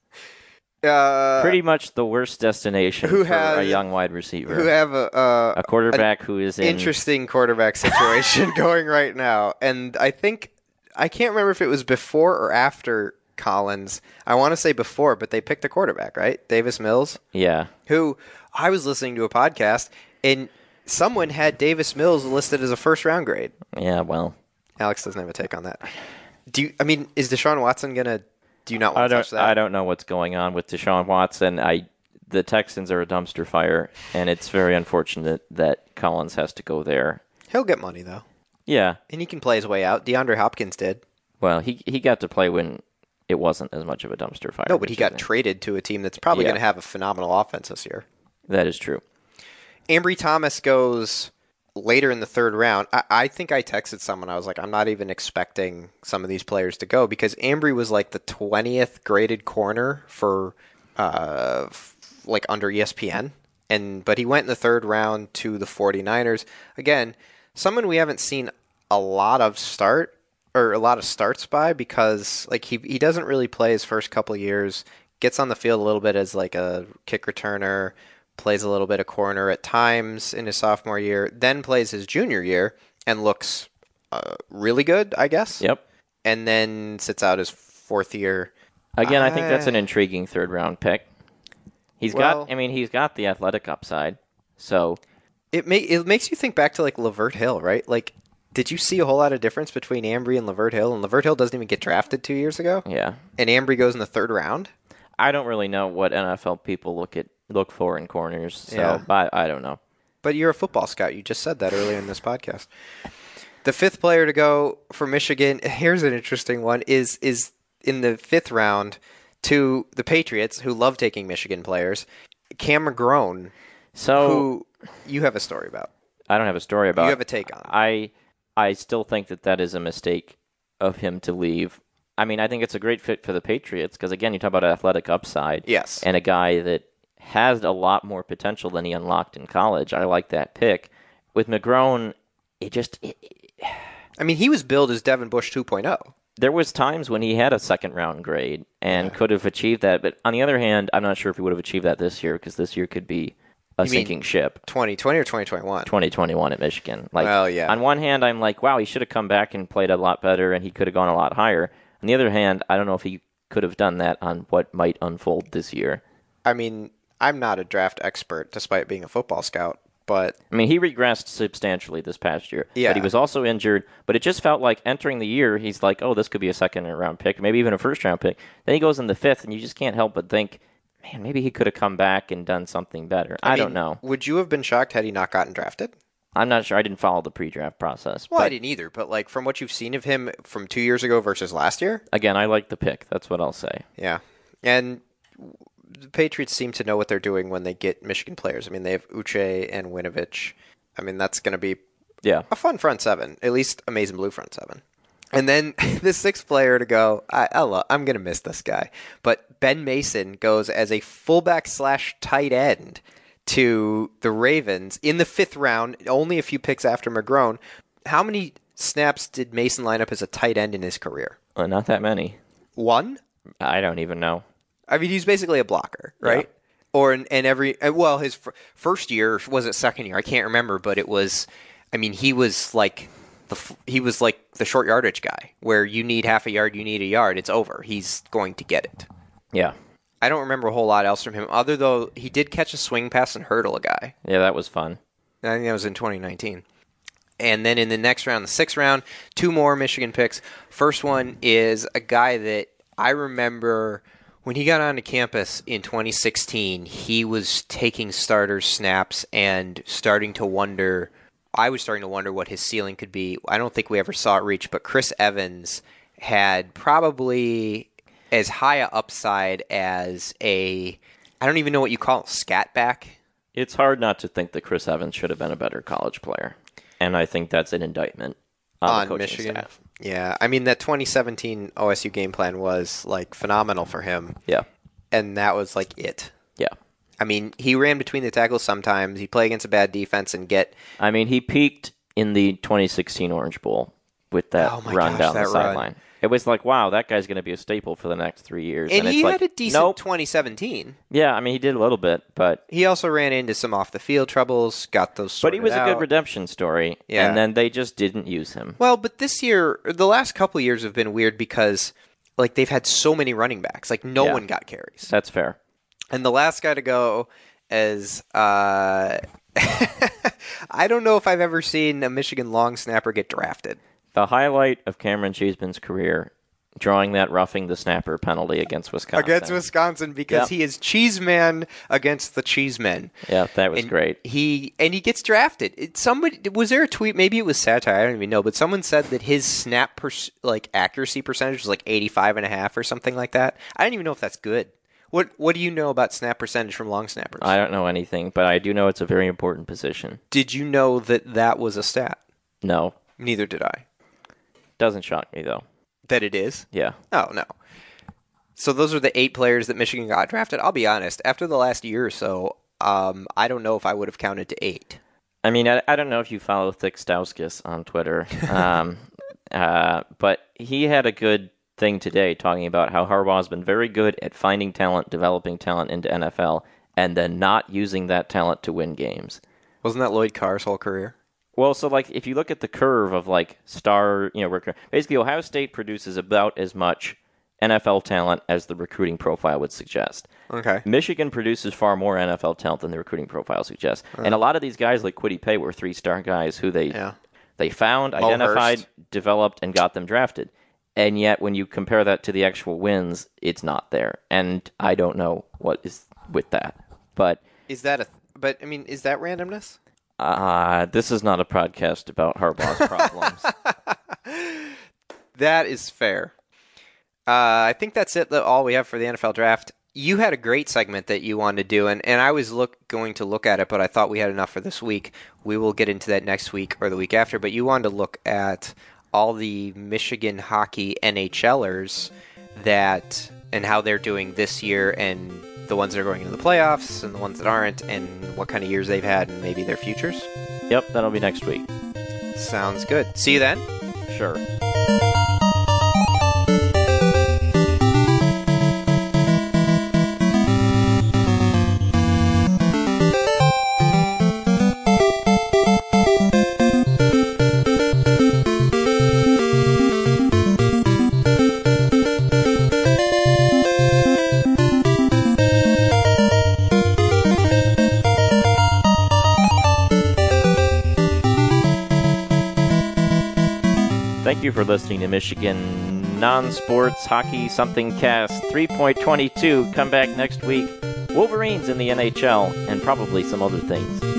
Uh, Pretty much the worst destination who for has- a young wide receiver. who have a uh, a quarterback who is in interesting quarterback situation going right now. And I think, I can't remember if it was before or after Collins. I want to say before, but they picked a quarterback, right? Davis Mills, yeah. who I was listening to a podcast, and someone had Davis Mills listed as a first round grade. Yeah, well, Alex doesn't have a take on that. Do you, I mean, is Deshaun Watson going to, do you not want I to don't touch that? I don't know what's going on with Deshaun Watson. I the Texans are a dumpster fire, and it's very unfortunate that Collins has to go there. He'll get money, though. Yeah. And he can play his way out. DeAndre Hopkins did. Well, he he got to play when it wasn't as much of a dumpster fire. No, but he which got is- traded to a team that's probably Yeah. going to have a phenomenal offense this year. That is true. Ambry Thomas goes later in the third round. I, I think I texted someone. I was like, I'm not even expecting some of these players to go because Ambry was like the twentieth graded corner for uh, f- like under E S P N. And but he went in the third round to the 49ers. Again, someone we haven't seen a lot of start or a lot of starts by because like he he doesn't really play his first couple years. Gets on the field a little bit as like a kick returner. Plays a little bit of corner at times in his sophomore year, then plays his junior year and looks uh, really good, I guess. Yep. And then sits out his fourth year. Again, I think that's an I- intriguing third round pick. He's Well- got I mean, he's got the athletic upside. So, It make it makes you think back to like Lavert Hill, right? Like, did you see a whole lot of difference between Ambry and Lavert Hill? And Lavert Hill doesn't even get drafted two years ago, yeah. and Ambry goes in the third round. I don't really know what N F L people look at look for in corners, so Yeah. I, I don't know. But you're a football scout. You just said that earlier in this podcast. The fifth player to go for Michigan, here's an interesting one, is is in the fifth round to the Patriots, who love taking Michigan players, Cam McGrone, So who you have a story about. I don't have a story about. You have a take on. I I still think that that is a mistake of him to leave. I mean, I think it's a great fit for the Patriots because again, you talk about athletic upside. Yes. And a guy that has a lot more potential than he unlocked in college. I like that pick. With McGrone, it just it, it- I mean, he was billed as Devin Bush two point oh. there was times when he had a second round grade and Yeah. could have achieved that. But on the other hand, I'm not sure if he would have achieved that this year because this year could be a You mean sinking ship. twenty twenty or twenty twenty-one? twenty twenty-one at Michigan. Like, Well, yeah. on one hand, I'm like, wow, he should have come back and played a lot better, and he could have gone a lot higher. On the other hand, I don't know if he could have done that on what might unfold this year. I mean, I'm not a draft expert, despite being a football scout, but I mean, he regressed substantially this past year. Yeah. But he was also injured. But it just felt like entering the year, he's like, oh, this could be a second round pick, maybe even a first round pick. Then he goes in the fifth, and you just can't help but think, man, maybe he could have come back and done something better. I, mean, don't know. Would you have been shocked had he not gotten drafted? I'm not sure. I didn't follow the pre-draft process. Well, I but didn't either, but like from what you've seen of him from two years ago versus last year, again, I like the pick. That's what I'll say. yeah. And the Patriots seem to know what they're doing when they get Michigan players. I mean, they have Uche and Winovich. I mean, that's going to be Yeah. A fun front seven, at least Amazing Blue front seven. And then the sixth player to go, I, I love, I'm going to miss this guy. But Ben Mason goes as a fullback slash tight end to the Ravens in the fifth round, only a few picks after McGrone. How many snaps did Mason line up as a tight end in his career? Uh, not that many. One? I don't even know. I mean, he's basically a blocker, right? Yeah. Or in, in every, well, his f- first year, was it second year? I can't remember, but it was, I mean, he was like, the he was like the short yardage guy, where you need half a yard, you need a yard, it's over. He's going to get it. Yeah. I don't remember a whole lot else from him, other though he did catch a swing pass and hurdle a guy. Yeah, that was fun. I think that was in twenty nineteen. And then in the next round, the sixth round, two more Michigan picks. First one is a guy that I remember when he got onto campus in twenty sixteen, he was taking starters snaps and starting to wonder, I was starting to wonder what his ceiling could be. I don't think we ever saw it reach, but Chris Evans had probably as high a upside as a, I don't even know what you call it, scat back. It's hard not to think that Chris Evans should have been a better college player. And I think that's an indictment on, on the coaching Michigan staff. Yeah, I mean, that twenty seventeen O S U game plan was, like, phenomenal for him. Yeah. And that was, like, it. Yeah. I mean, he ran between the tackles sometimes. He'd play against a bad defense and get... I mean, he peaked in the twenty sixteen Orange Bowl with that oh my run gosh, down that the sideline. It was like, wow, that guy's going to be a staple for the next three years. And, and he it's had like, a decent nope. twenty seventeen. Yeah, I mean, he did a little bit, but... He also ran into some off-the-field troubles, got those sorted But he was out. a good redemption story, Yeah. and then they just didn't use him. Well, but this year, the last couple of years have been weird because, like, they've had so many running backs. Like, no Yeah. one got carries. That's fair. And the last guy to go is... Uh, I don't know if I've ever seen a Michigan long snapper get drafted. The highlight of Cameron Cheeseman's career, drawing that roughing the snapper penalty against Wisconsin. Against Wisconsin, because Yep. he is Cheeseman against the Cheesemen. Yeah, that was and great. He and he gets drafted. It, somebody was there a tweet? Maybe it was satire. I don't even know. But someone said that his snap per, like accuracy percentage was like eighty-five and a half or something like that. I don't even know if that's good. What What do you know about snap percentage from long snappers? I don't know anything, but I do know it's a very important position. Did you know that that was a stat? No. Neither did I. Doesn't shock me, though. That it is? Yeah. Oh, no. So those are the eight players that Michigan got drafted. I'll be honest. After the last year or so, um, I don't know if I would have counted to eight. I mean, I, I don't know if you follow Thick Stauskas on Twitter, um, uh, but he had a good thing today talking about how Harbaugh's been very good at finding talent, developing talent into N F L, and then not using that talent to win games. Wasn't that Lloyd Carr's whole career? Well, so like if you look at the curve of like star, you know, rec- basically Ohio State produces about as much N F L talent as the recruiting profile would suggest. Okay. Michigan produces far more N F L talent than the recruiting profile suggests. Uh. And a lot of these guys like Kwity Paye were three-star guys who they Yeah. they found, Mo identified, Hurst. developed, and got them drafted. And yet when you compare that to the actual wins, it's not there. And I don't know what is with that. But Is that a? But I mean, is that randomness? uh, this is not a podcast about Harbaugh's problems. That is fair. Uh, I think that's it. that- All we have for the N F L draft. You had a great segment that you wanted to do, and, and I was look going to look at it, but I thought we had enough for this week. We will get into that next week or the week after. But you wanted to look at all the Michigan hockey NHLers that and how they're doing this year, and the ones that are going into the playoffs, and the ones that aren't, and what kind of years they've had, and maybe their futures. Yep, that'll be next week. Sounds good. See you then. Sure. Thank you for listening to Michigan Non-Sports Hockey Something Cast three point two two. Come back next week. Wolverines in the N H L and probably some other things.